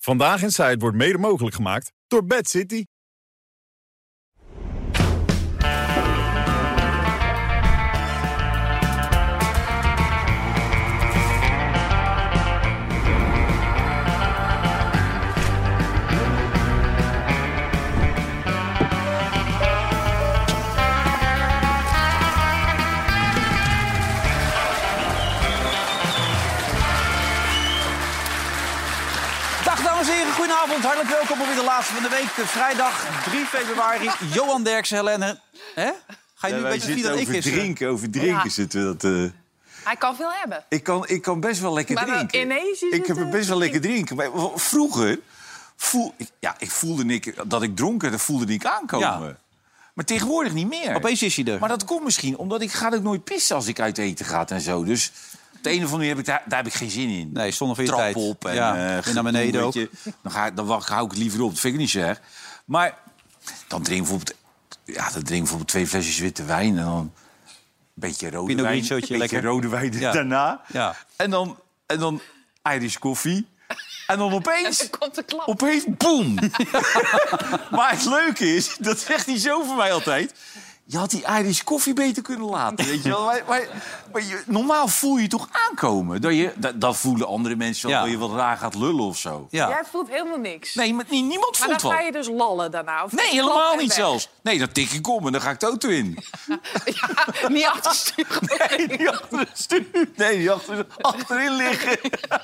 Vandaag Inside wordt mede mogelijk gemaakt door Bad City. Goedenavond, hartelijk welkom op weer de laatste van de week. Vrijdag 3 februari. Johan Derksen, Helene. Hè? Ga je nu een beetje vier dan ik is? Over drinken zitten we dat... Hij kan veel hebben. Ik kan best wel lekker drinken. Ineens is ik heb best wel lekker drinken. Maar vroeger voelde dat ik dronken, dat voelde ik aankomen. Ja. Maar tegenwoordig niet meer. Opeens is hij er. Maar dat komt misschien omdat ik ga ook nooit pissen als ik uit eten ga en zo. Dus op de een of andere manier daar heb ik geen zin in. Nee, zonder van je trap tijd. Op en naar beneden ook. Dan hou ik het liever op. Dat vind ik niet zo erg. Maar dan drink ik bijvoorbeeld 2 flesjes witte wijn en dan een beetje rode Pinot wijn. Grigiootje, Een beetje lekker. rode wijn daarna. Ja. En dan Irish koffie. En dan opeens... En dan komt de klap. Opeens, boem! Maar het leuke is, dat zegt hij zo voor mij altijd... Je had die Irish koffie beter kunnen laten, weet je wel. Maar normaal voel je toch aankomen. Dat voelen andere mensen wel, dat je wat raar gaat lullen of zo. Ja. Jij voelt helemaal niks. Nee, maar niemand voelt maar dan wat. ga je dus lallen daarna? Of Nee, klap helemaal en niet weg? zelfs. Nee, dan tik ik om en dan ga ik de auto in. Ja, niet achtersturen. Nee, niet achter het stuur. Nee, niet achterin liggen.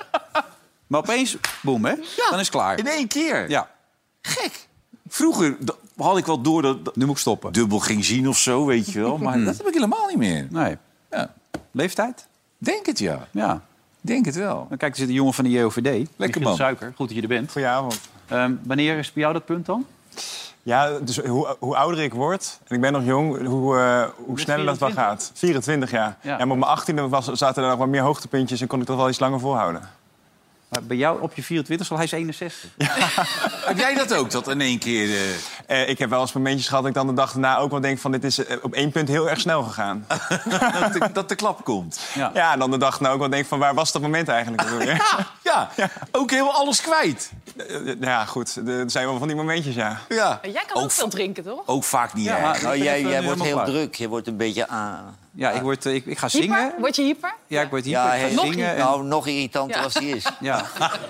Maar opeens, boem, hè? Ja, Dan is het klaar. In 1 keer. Ja. Gek. Vroeger had ik wel door dat Nu moet ik stoppen. dubbel ging zien of zo, weet je wel. Maar dat heb ik helemaal niet meer. Nee. Ja. Leeftijd? Denk het, ja. Ja. Denk het wel. Dan kijk, er zit een jongen van de JOVD. Lekker Michiel man. Suiker, goed dat je er bent. Goedenavond. Wanneer is bij jou dat punt dan? Ja, dus hoe ouder ik word, en ik ben nog jong, hoe sneller dat wel 24? gaat. 24 jaar. Ja. Ja, maar op mijn 18e zaten er nog wat meer hoogtepuntjes en kon ik dat wel iets langer volhouden. Maar bij jou op je 24 hij is 61. Heb jij dat ook, dat in 1 keer... Ik heb wel eens momentjes gehad dat ik dan de dag daarna ook wel denk van dit is op 1 punt heel erg snel gegaan. dat de klap komt? Ja. Ja, en dan de dag daarna ook wel denk van waar was dat moment eigenlijk weer? Ja, ook helemaal alles kwijt. Ja, goed. Er zijn wel van die momentjes, ja. Ja. Jij kan ook veel drinken, toch? Ook vaak niet Ja, erg. maar- Nou, Ik ben jij even wordt helemaal heel klaar. druk. Je wordt een beetje aan. Ja, ik ga zingen. Hyper? Word je hyper? Ja, ik word hyper. Ja, ik ga nog zingen. En, Nou, nog irritanter Ja. als die is. ja.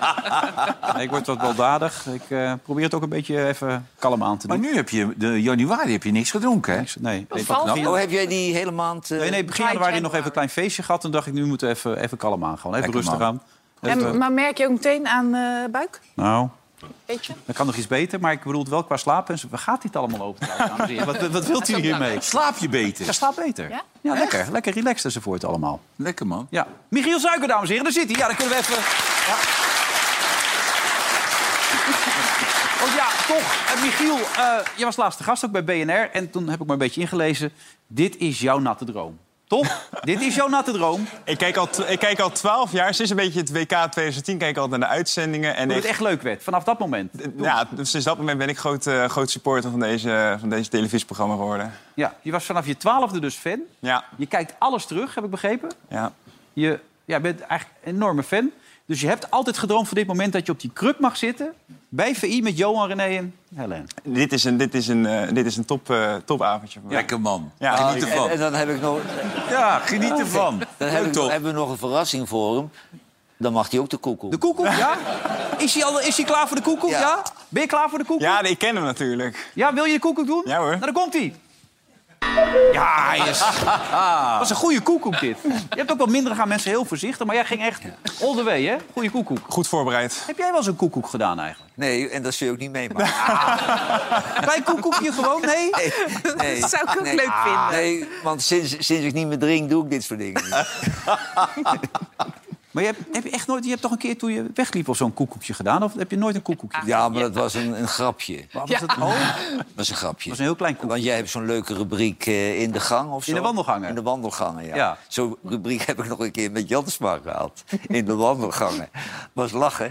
Nee, ik word wat baldadig. Ik probeer het ook een beetje even kalm aan te Maar doen. nu heb je, de januari heb je niks gedronken, hè? Nee, valt je? Oh, heb jij die hele maand... begin januari nog even een klein feestje gehad. Toen dacht ik, nu moeten we even kalm aan. Gewoon even Lekker, rustig man. aan. Even, Maar merk je ook meteen aan buik? nou, Weet je? dat kan nog iets beter. Maar ik bedoel het wel qua slapen. En waar gaat dit allemaal over? Dames en heren? Wat wilt u hiermee? Slaap je beter? Ja, slaap beter. Ja? Ja, lekker. Lekker relaxed enzovoort allemaal. Lekker, man. Ja. Michiel Suiker, dames en heren. Daar zit hij. Ja, dan kunnen we even... Ja. Oh ja, toch. Michiel, jij was laatste gast ook bij BNR. En toen heb ik maar een beetje ingelezen. Dit is jouw natte droom. Toch? Dit is jouw natte droom. Ik kijk al 12 jaar, sinds een beetje het WK 2010, kijk ik altijd naar de uitzendingen. En Toen het echt leuk werd, vanaf dat moment. ja, dus sinds dat moment ben ik groot supporter van deze televisieprogramma geworden. Ja, je was vanaf je 12e dus fan. Ja, Je kijkt alles terug, heb ik begrepen. ja. Je bent eigenlijk een enorme fan. Dus je hebt altijd gedroomd van dit moment dat je op die kruk mag zitten... bij VI met Johan, René en Helene. Dit is een topavondje voor mij. Lekker, man. Ja, Geniet ervan. En dan heb ik nog, Ja, geniet ervan. dan Leuk, toch? hebben we nog een verrassing voor hem. Dan mag hij ook de koekoek. De koekoek, ja? Is hij klaar voor de koekoek, ja? Ja. Ben je klaar voor de koekoek? Ja, ik ken hem natuurlijk. Ja, wil je de koekoek doen? Ja, hoor. Nou, dan komt hij. Ja, yes. Dat was een goede koekoek, dit. Je hebt ook wel minder, gaan mensen heel voorzichtig... maar jij ging echt all the way, hè? Goeie koekoek. Goed voorbereid. Heb jij wel eens een koekoek gedaan, eigenlijk? Nee, en dat zul je ook niet meemaken. Klein koekoekje gewoon? Nee? Nee. Dat zou ik ook Nee. leuk vinden. Nee, want sinds ik niet meer drink, doe ik dit soort dingen niet. Maar heb je echt nooit... Je hebt toch een keer toen je wegliep of zo'n koekoekje gedaan? Of heb je nooit een koekoekje gedaan? Ja, maar dat was een grapje. Wat was het? Oh, Dat was een grapje. was een heel klein koekje. Want jij hebt zo'n leuke rubriek in de gang of zo. In de wandelgangen? In de wandelgangen, ja. Ja. Zo'n rubriek heb ik nog een keer met Jansma gehad. In de wandelgangen. Was lachen.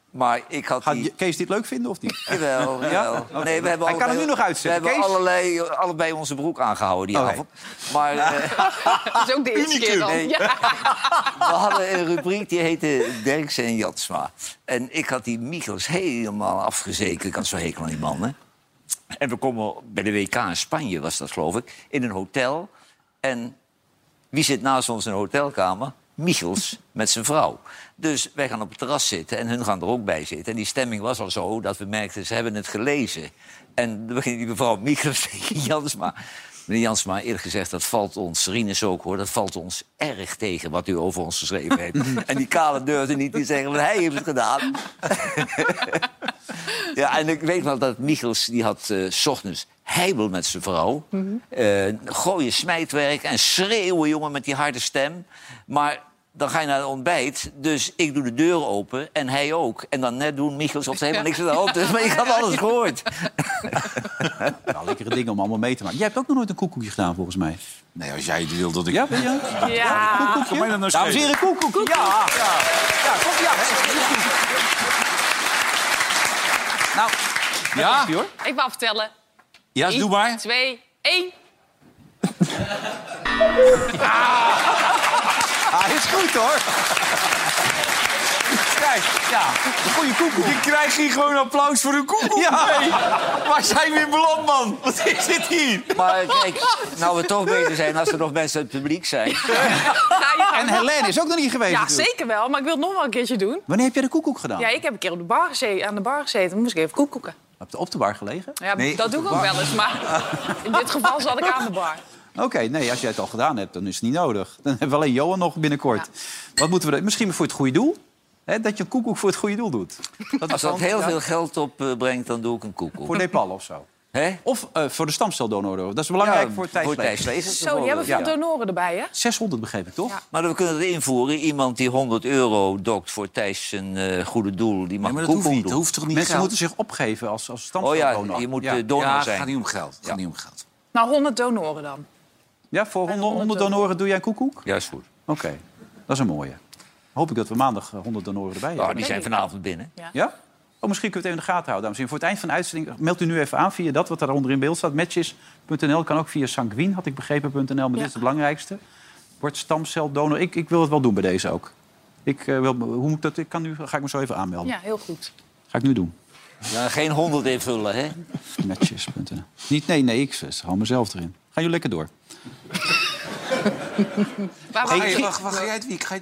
Maar ik had Gaat die... Kees dit leuk vinden of niet? Jawel, jawel. Oké. Nee, we hebben Hij kan hem nu nog We uitzetten. hebben Kees? allebei onze broek aangehouden die Oké. avond. Maar Dat is ook de eerste keer dan. Nee. Ja. we hadden een rubriek die heette Derksen en Jansma. En ik had die Michels helemaal afgezekerd. Ik had zo hekel aan die man, hè. En we komen bij de WK in Spanje, was dat geloof ik, in een hotel. En wie zit naast ons in een hotelkamer? Michels met zijn vrouw. Dus wij gaan op het terras zitten en hun gaan er ook bij zitten. En die stemming was al zo dat we merkten, ze hebben het gelezen. En dan begint die mevrouw Michels tegen Jansma. Meneer Jansma, eerlijk gezegd, dat valt ons, Rinus ook hoor... dat valt ons erg tegen wat u over ons geschreven heeft. En die kale durfde niet te zeggen, want hij heeft het gedaan. Ja, en ik weet wel dat Michels, die had 's ochtends heibel met zijn vrouw. Gooien smijtwerk en schreeuwen, jongen, met die harde stem. Maar dan ga je naar het ontbijt, dus ik doe de deur open en hij ook. En dan net doen Michels of er helemaal niks aan de hand is. Maar ik had alles gehoord. Nou, lekkere dingen om allemaal mee te maken. Jij hebt ook nog nooit een koekoekje gedaan, volgens mij. Nee, als jij het wil dat ik... Ja, ben je? Ja. Kom mij dan nou Dames en heren, koekoekje. Ja. Ja, kom, ja. Nou, Ja? hoor. Ik wou vertellen. Ja, 3, doe maar. 2, 1. Ah, is goed, hoor. Kijk, ja, een goede koekoek. Ik krijg hier gewoon applaus voor een koekoek. Ja. Nee. Waar zijn we in beland, man? Wat is dit hier? Maar kijk, nou we toch beter zijn als er nog mensen uit het publiek zijn. En Helene is ook nog niet geweest Ja, natuurlijk. zeker wel. Maar ik wil het nog wel een keertje doen. Wanneer heb jij de koekoek gedaan? Ja, ik heb een keer op de bar aan de bar gezeten. Dan moest ik even koekoeken. Heb je op de bar gelegen? Ja, Nee, dat op doe de ik ook bar. wel eens. Maar in dit geval zat ik aan de bar. Oké, nee, als jij het al gedaan hebt, dan is het niet nodig. Dan hebben we alleen Johan nog binnenkort. Wat moeten we... Misschien voor het goede doel? Hè, dat je een koekoek voor het goede doel doet. Als dat heel ja, veel geld opbrengt, dan doe ik een koekoek. Voor Nepal of zo. Hè? Of voor de stamceldonoren. Dat is belangrijk voor Thijs Lees. Lees. Zo, die hebben veel donoren erbij, hè? 600 begreep ik, toch? Ja. Maar we kunnen het invoeren. Iemand die €100 dokt voor Thijs zijn goede doel, die mag Nee, maar een dat hoeft koekoek niet. Dat doen. hoeft toch niet Mensen geld? moeten zich opgeven als Oh ja, stamceldonor. je moet ja. donor Ja, het zijn. gaat niet om geld. Het gaat niet om geld. Nou, 100 donoren dan. Ja, voor 100 donoren doe jij een koekoek? Ja, is goed. Oké, dat is een mooie. Hoop ik dat we maandag 100 donoren erbij hebben. Nou, die zijn vanavond binnen. Ja? Oh, misschien kunnen we het even in de gaten houden, dames en heren. Voor het eind van de uitzending meldt u nu even aan via dat wat daaronder in beeld staat. Matches.nl kan ook via Sanguine, had ik begrepen.nl, maar dit is het belangrijkste. Wordt stamceldonor. Ik wil het wel doen bij deze ook. Hoe moet ik dat? Ga ik me zo even aanmelden. Ja, heel goed. Ga ik nu doen. Ja, geen 100 invullen, hè? Matches.nl. Nee, ik hou mezelf erin. Gaan jullie lekker door. Waar ga jij het week?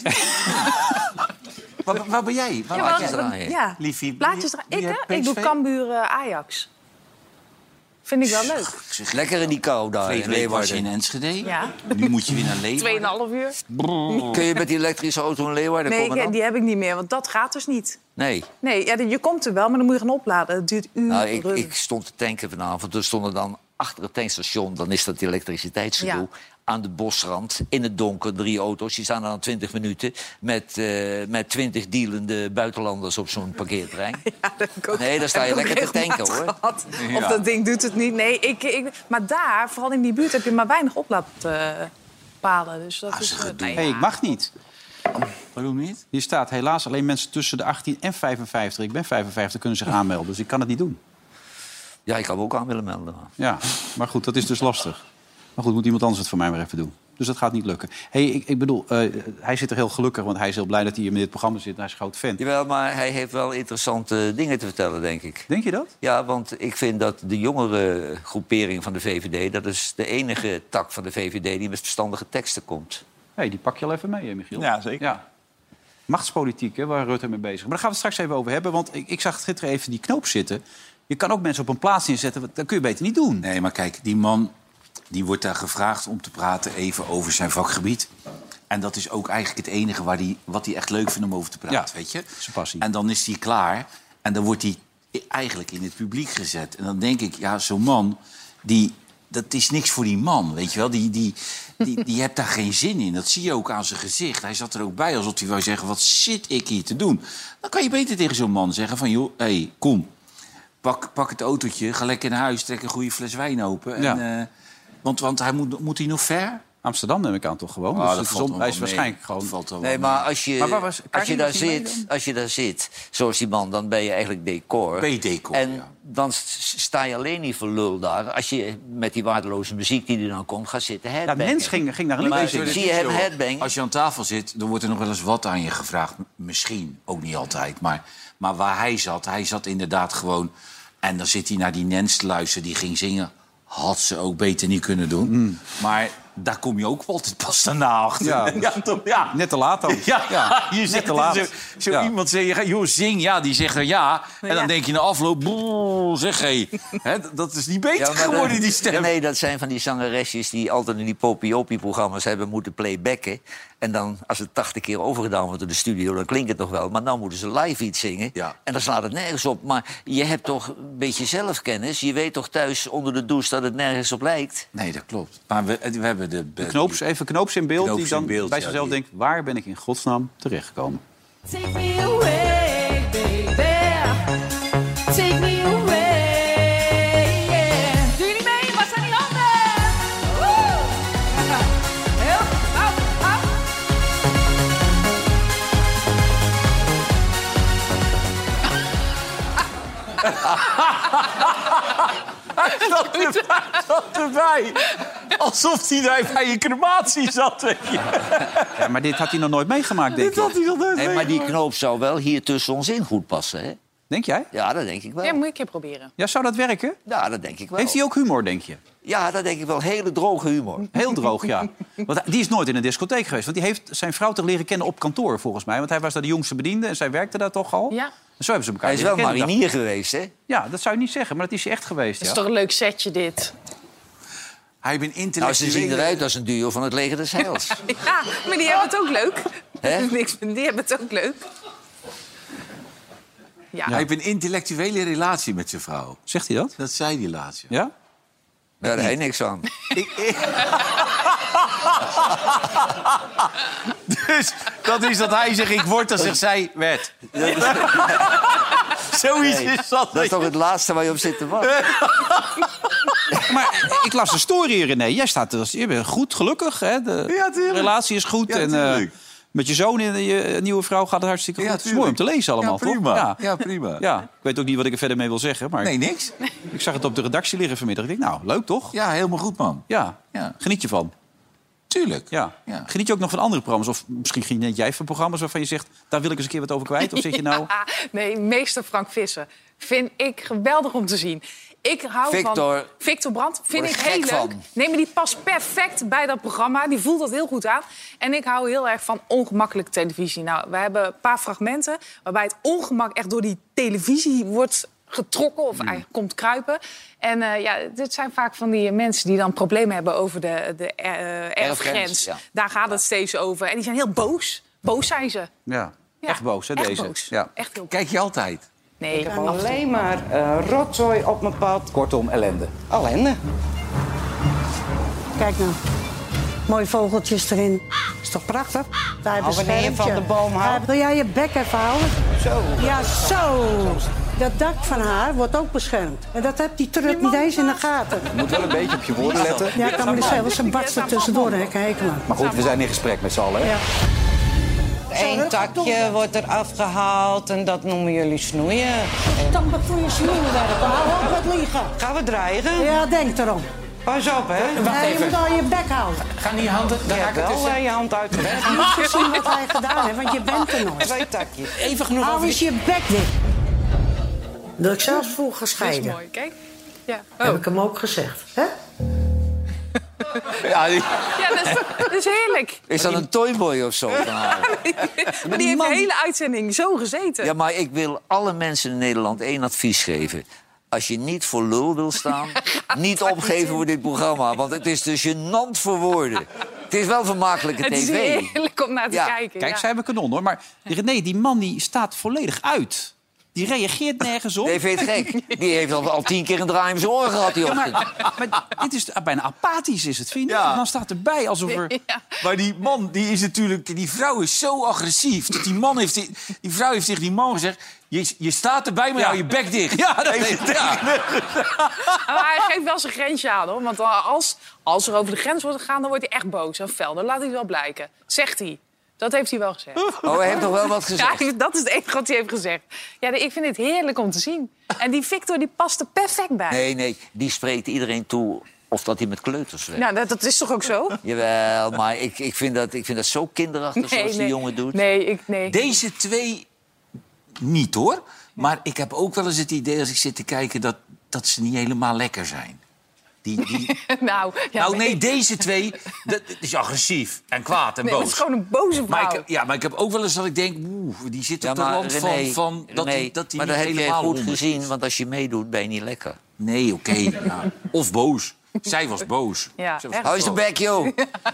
Waar ben jij? Waar Ja, laat jij wel, eraan? ja. Liefie, Plaatjes wie ik, hebt hè? Ik doe PSV? Cambuur Ajax. Vind ik wel leuk. Lekker in die kou daar in Vorige week was je in Leeuwarden. Enschede. Ja. Nu moet je weer naar Leeuwarden. 2,5 uur. Kun je met die elektrische auto in Leeuwarden komen Nee, dan? die heb ik niet meer, want dat gaat dus niet. Nee. Nee, ja, je komt er wel, maar dan moet je gaan opladen. Dat duurt uren. Nou, ik stond te tanken vanavond. Er stonden dan achter het tankstation, dan is dat elektriciteitsgedoe, aan de bosrand, in het donker, 3 auto's. Die staan er dan 20 minuten met 20 dealende buitenlanders op zo'n parkeerterrein. Ja, dat heb ik ook, Nee, daar sta je heb ik lekker ook te tanken, regelmatig hoor. gehad. Of dat ding doet het niet. Nee, maar daar, vooral in die buurt, heb je maar weinig oplaadpalen. Dus dat is... nee, Hey, ik mag niet. Waarom niet? Hier staat helaas alleen mensen tussen de 18 en 55. Ik ben 55, kunnen zich aanmelden, dus ik kan het niet doen. Ja, ik kan me ook aan willen melden. Ja, maar goed, dat is dus lastig. Maar goed, moet iemand anders het voor mij maar even doen. Dus dat gaat niet lukken. Hey, ik bedoel, hij zit er heel gelukkig, want hij is heel blij dat hij hier met dit programma zit. Hij is een groot fan. Jawel, maar hij heeft wel interessante dingen te vertellen, denk ik. Denk je dat? Ja, want ik vind dat de jongere groepering van de VVD... dat is de enige tak van de VVD die met verstandige teksten komt. Hey, die pak je al even mee, hè, Michiel? Ja, zeker. Ja. Machtspolitiek, hè, waar Rutte mee bezig is. Maar daar gaan we het straks even over hebben. Want ik zag gisteren even die knoop zitten. Je kan ook mensen op een plaats inzetten. Dat kun je beter niet doen. Nee, maar kijk, die man die wordt daar gevraagd om te praten even over zijn vakgebied. En dat is ook eigenlijk het enige wat hij echt leuk vindt om over te praten, Ja, weet je? zijn passie. En dan is hij klaar en dan wordt hij eigenlijk in het publiek gezet. En dan denk ik, ja, zo'n man, dat is niks voor die man, weet je wel? Die hebt daar geen zin in. Dat zie je ook aan zijn gezicht. Hij zat er ook bij alsof hij wou zeggen, wat zit ik hier te doen? Dan kan je beter tegen zo'n man zeggen van, joh, hey, kom. Pak het autootje, ga lekker naar huis, trek een goede fles wijn open. En, Ja. want hij moet hij nog ver? Amsterdam neem ik aan toch gewoon. Ah, Dus dat het valt wel hij is mee. waarschijnlijk gewoon... Dat valt wel Nee, mee. maar als je, Maar waar was Karin, was die mee dan? als je daar zit, zoals die man, dan ben je eigenlijk decor. Ben je decor, En ja. dan sta je alleen niet voor lul daar. Als je met die waardeloze muziek die er dan komt gaat zitten Ja, headbangen. Mens ging naar een Maar liedje zingen. zie je hem headbangen? Als je aan tafel zit, dan wordt er nog wel eens wat aan je gevraagd. Misschien, ook niet altijd. Maar waar hij zat inderdaad gewoon... En dan zit hij naar die Nens te luisteren, die ging zingen. Had ze ook beter niet kunnen doen. Maar daar kom je ook altijd pas daarna achter. Ja. Toch? Ja. Net te laat dan. Ja, je net zegt te laat. Zo Ja. iemand zegt, joh, zing. Ja, die zegt dan ja. En dan denk je na afloop, zeg hé. Dat is niet beter geworden, die stem. Nee, dat zijn van die zangeresjes die altijd in die Poppy-Oppie-programma's hebben moeten playbacken. En dan, als het 80 keer overgedaan wordt in de studio, dan klinkt het nog wel. Maar dan moeten ze live iets zingen. Ja. En dan slaat het nergens op. Maar je hebt toch een beetje zelfkennis. Je weet toch thuis onder de douche dat het nergens op lijkt? Nee, dat klopt. Maar we hebben de Knoops in beeld Knoops die dan in beeld, bij ja, zichzelf die- denkt... waar ben ik in godsnaam terechtgekomen? Take me away, baby. Take me away, yeah. Doe jullie mee? Wat zijn die handen? Woe! Heel, hop, hop. zat erbij. Alsof hij daar bij je crematie zat. Weet je. Ja, maar dit had hij nog nooit meegemaakt, denk Dit had ik. hij nog nooit Nee, maar die meegemaakt. knoop zou wel hier tussen ons in goed passen, hè? Denk jij? Ja, dat denk ik wel. Ja, moet ik een keer proberen. Ja, zou dat werken? Ja, dat denk ik wel. Heeft hij ook humor, denk je? Ja, dat denk ik wel. Hele droge humor. Heel droog, ja. Want die is nooit in een discotheek geweest. Want die heeft zijn vrouw toch leren kennen op kantoor, volgens mij. Want hij was daar de jongste bediende en zij werkte daar toch al. Ja. En zo hebben ze elkaar Hij is wel leren kennen. marinier geweest, hè? Ja, dat zou je niet zeggen, maar dat is hij echt geweest. Dat Ja. is toch een leuk setje, dit? Hij bent Nou, intellectueel. ze zien eruit als een duo van het leger des Heils. Ja, maar die hebben het ook leuk. Hè? Die hebben het ook leuk. Ja. Hij heeft een intellectuele relatie met zijn vrouw. Zegt hij dat? Dat zei hij laatst. Ja. Ja? Daar heb hij niks aan. Dus dat is dat hij zegt ik word, dan zegt zij werd. Zoiets is dat. Dat is toch het laatste waar je op zit te wachten? Maar ik las de story hier, René. Jij staat je bent goed, gelukkig. Hè? De Ja, tuurlijk. relatie is goed. Ja, en tuurlijk. met je zoon en je nieuwe vrouw gaat het hartstikke goed. Het is mooi om te lezen allemaal, ja, prima. toch? Ja, prima. Ja, ik weet ook niet wat ik er verder mee wil zeggen. Maar Nee, niks. ik zag het op de redactie liggen vanmiddag. Ik denk, nou, leuk toch? Ja, helemaal goed, man. Ja, Ja. geniet je van. Tuurlijk. Ja. Ja. Geniet je ook nog van andere programma's? Of misschien geniet jij van programma's waarvan je zegt... daar wil ik eens een keer wat over kwijt? Of zeg je nou... Nee, meester Frank Visser. Vind ik geweldig om te zien. Ik hou Victor. van... Victor Brandt vind Word ik ik heel gek leuk. van. Nee, maar die past perfect bij dat programma. Die voelt dat heel goed aan. En ik hou heel erg van ongemakkelijke televisie. Nou, we hebben een paar fragmenten... waarbij het ongemak echt door die televisie wordt getrokken... of eigenlijk komt kruipen. En dit zijn vaak van die mensen die dan problemen hebben... over de erfgrens. Ja. Daar gaat het steeds over. En die zijn heel boos. Boos zijn ze. Ja, Ja, echt boos, hè, echt deze. boos. Ja. Echt heel boos. Kijk je altijd. Nee, Ik heb alleen maar rotzooi op mijn pad. Kortom, ellende. Ellende. Kijk nou. Mooie vogeltjes erin. Is toch prachtig? Daar Nou, wanneer je van de boom houdt. Wil jij je bek even houden? Zo. Ja, zo. Dat dak van haar wordt ook beschermd. En dat heeft die trut niet eens in de gaten. Je moet wel een beetje op je woorden letten. Ja, ik kan me dus zelfs een barst er tussendoor. Hè, kijk maar. Maar goed, we zijn in gesprek met z'n allen. Hè? Ja. Eén takje wordt er afgehaald en dat noemen jullie snoeien. Dan wat voor je snoerenwerk. Hou op met liegen. Gaan we dreigen? Ja, denk erom. Pas op, hè. Ja, je moet al je bek houden. Gaan die handen... Je hebt wel je hand uit de weg. Je moet eens zien wat hij gedaan heeft, want je bent er nog. 2 takjes. Even genoeg Hou over eens die... je bek dicht. Dat ik zelfs vroeg Dat is gescheiden. mooi, kijk. Ja. Heb ik hem ook gezegd. Hè? Ja, Ja, dat is heerlijk. Is dat een toyboy of zo van haar? Maar die heeft de hele uitzending zo gezeten. Ja, maar ik wil alle mensen in Nederland één advies geven. Als je niet voor lul wil staan, niet opgeven voor dit programma. Want het is te gênant voor woorden. Het is wel vermakelijke Het is tv. heerlijk om naar te Ja. kijken. Kijk, ja. zij hebben kanon, hoor. Maar René, die man die staat volledig uit. Die reageert nergens op. Nee, vind je het gek? Die heeft al 10 keer een draai in zijn oren gehad, die ochtend. Maar dit is bijna apathisch, is het, vind je? Ja. En dan staat erbij alsof er... Maar die man, die is natuurlijk... Die vrouw is zo agressief. Dat die vrouw heeft tegen die man gezegd... Je staat erbij, maar hou je bek dicht. Ja, dat Heeft heeft hij Maar hij geeft wel zijn grensje aan, hoor. Want als er over de grens wordt gegaan, dan wordt hij echt boos en fel. Dan laat hij het wel blijken. Zegt hij. Dat heeft hij wel gezegd. Oh, hij heeft nog wel wat gezegd. Ja, dat is het enige wat hij heeft gezegd. Ja, ik vind het heerlijk om te zien. En die Victor, die past er perfect bij. Nee, die spreekt iedereen toe of dat hij met kleuters werkt. Nou, dat is toch ook zo? Jawel, maar ik vind dat zo kinderachtig zoals die jongen doet. Nee. Deze twee niet, hoor. Maar ik heb ook wel eens het idee, als ik zit te kijken... dat ze niet helemaal lekker zijn. Nou, deze twee... Dat is agressief en kwaad en Nee, boos. dat is gewoon een boze vrouw. Maar ik heb ook wel eens dat ik denk... die zit op de rand René, van dat René, hij maar niet dat heb jij helemaal goed honderd gezien, is. want als je meedoet, ben je niet lekker. Nee, oké. Ja. Of boos. Zij was boos. Ja, Zij was echt. Hou eens de bek, joh.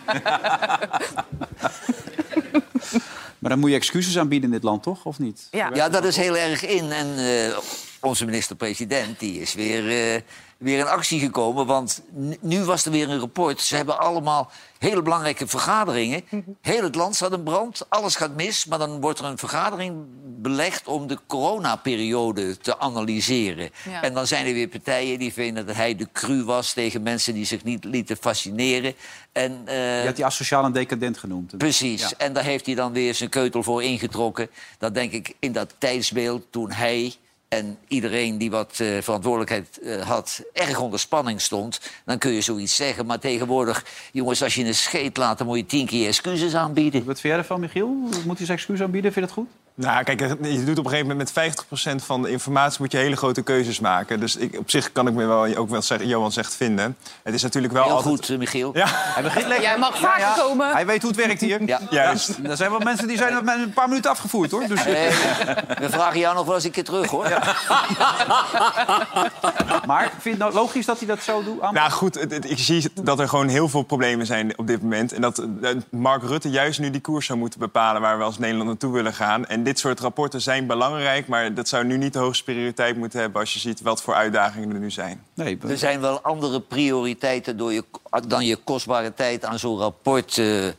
Maar dan moet je excuses aanbieden in dit land, toch? Of niet? Ja, dat is heel erg in. En onze minister-president die is weer in actie gekomen. Want nu was er weer een rapport. Ze hebben allemaal hele belangrijke vergaderingen. Heel het land staat in brand. Alles gaat mis. Maar dan wordt er een vergadering belegd om de coronaperiode te analyseren. Ja. En dan zijn er weer partijen die vinden dat hij de cru was tegen mensen die zich niet lieten fascineren. En, Je had die asociaal en decadent genoemd. Precies. Ja. En daar heeft hij dan weer zijn keutel voor ingetrokken. Dat denk ik in dat tijdsbeeld toen hij en iedereen die wat verantwoordelijkheid had... erg onder spanning stond, dan kun je zoiets zeggen. Maar tegenwoordig, jongens, als je een scheet laat... dan moet je 10 keer excuses aanbieden. Wat vind jij ervan, Michiel? Moet hij zijn excuus aanbieden? Vind je dat goed? Nou, kijk, je doet op een gegeven moment met 50% van de informatie moet je hele grote keuzes maken. Dus op zich kan ik me wel ook wel zeggen, Johan zegt, vinden. Het is natuurlijk wel Heel altijd... goed, Michiel. Ja, Hij begint lekker. Jij mag vaker komen. Hij weet hoe het werkt hier. Ja. juist. Er zijn wel mensen die zijn met een paar minuten afgevoerd, hoor. Dus, We vragen jou nog wel eens een keer terug, hoor. Maar vind je het nou logisch dat hij dat zo doet? Nou goed, ik zie dat er gewoon heel veel problemen zijn op dit moment. En dat Mark Rutte juist nu die koers zou moeten bepalen... waar we als Nederland naartoe willen gaan. En dit soort rapporten zijn belangrijk... maar dat zou nu niet de hoogste prioriteit moeten hebben... als je ziet wat voor uitdagingen er nu zijn. Nee, Er zijn wel andere prioriteiten dan je kostbare tijd aan zo'n rapport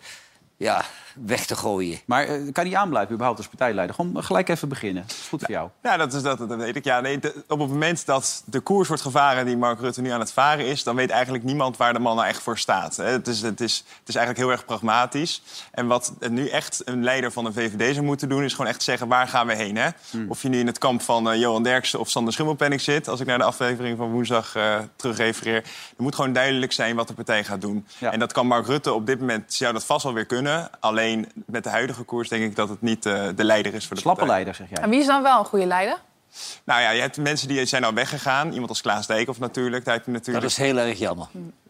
weg te gooien. maar kan hij aanblijven überhaupt als partijleider? Gewoon gelijk even beginnen. Dat is goed voor jou. Ja, dat weet ik. Ja, nee, op het moment dat de koers wordt gevaren die Mark Rutte nu aan het varen is... dan weet eigenlijk niemand waar de man nou echt voor staat. Het is eigenlijk heel erg pragmatisch. En wat nu echt een leider van de VVD zou moeten doen... is gewoon echt zeggen, waar gaan we heen? Hè? Of je nu in het kamp van Johan Derksen of Sander Schimmelpenninck zit... als ik naar de aflevering van woensdag terugrefereer... er moet gewoon duidelijk zijn wat de partij gaat doen. Ja. En dat kan Mark Rutte op dit moment zou dat vast wel weer kunnen. Alleen met de huidige koers denk ik dat het niet de leider is voor de Slappe partij. leider, zeg jij. En wie is dan wel een goede leider? Nou ja, je hebt mensen die zijn al weggegaan. Iemand als Klaas Dijkhoff natuurlijk. Daar heb je natuurlijk... Dat is heel erg jammer.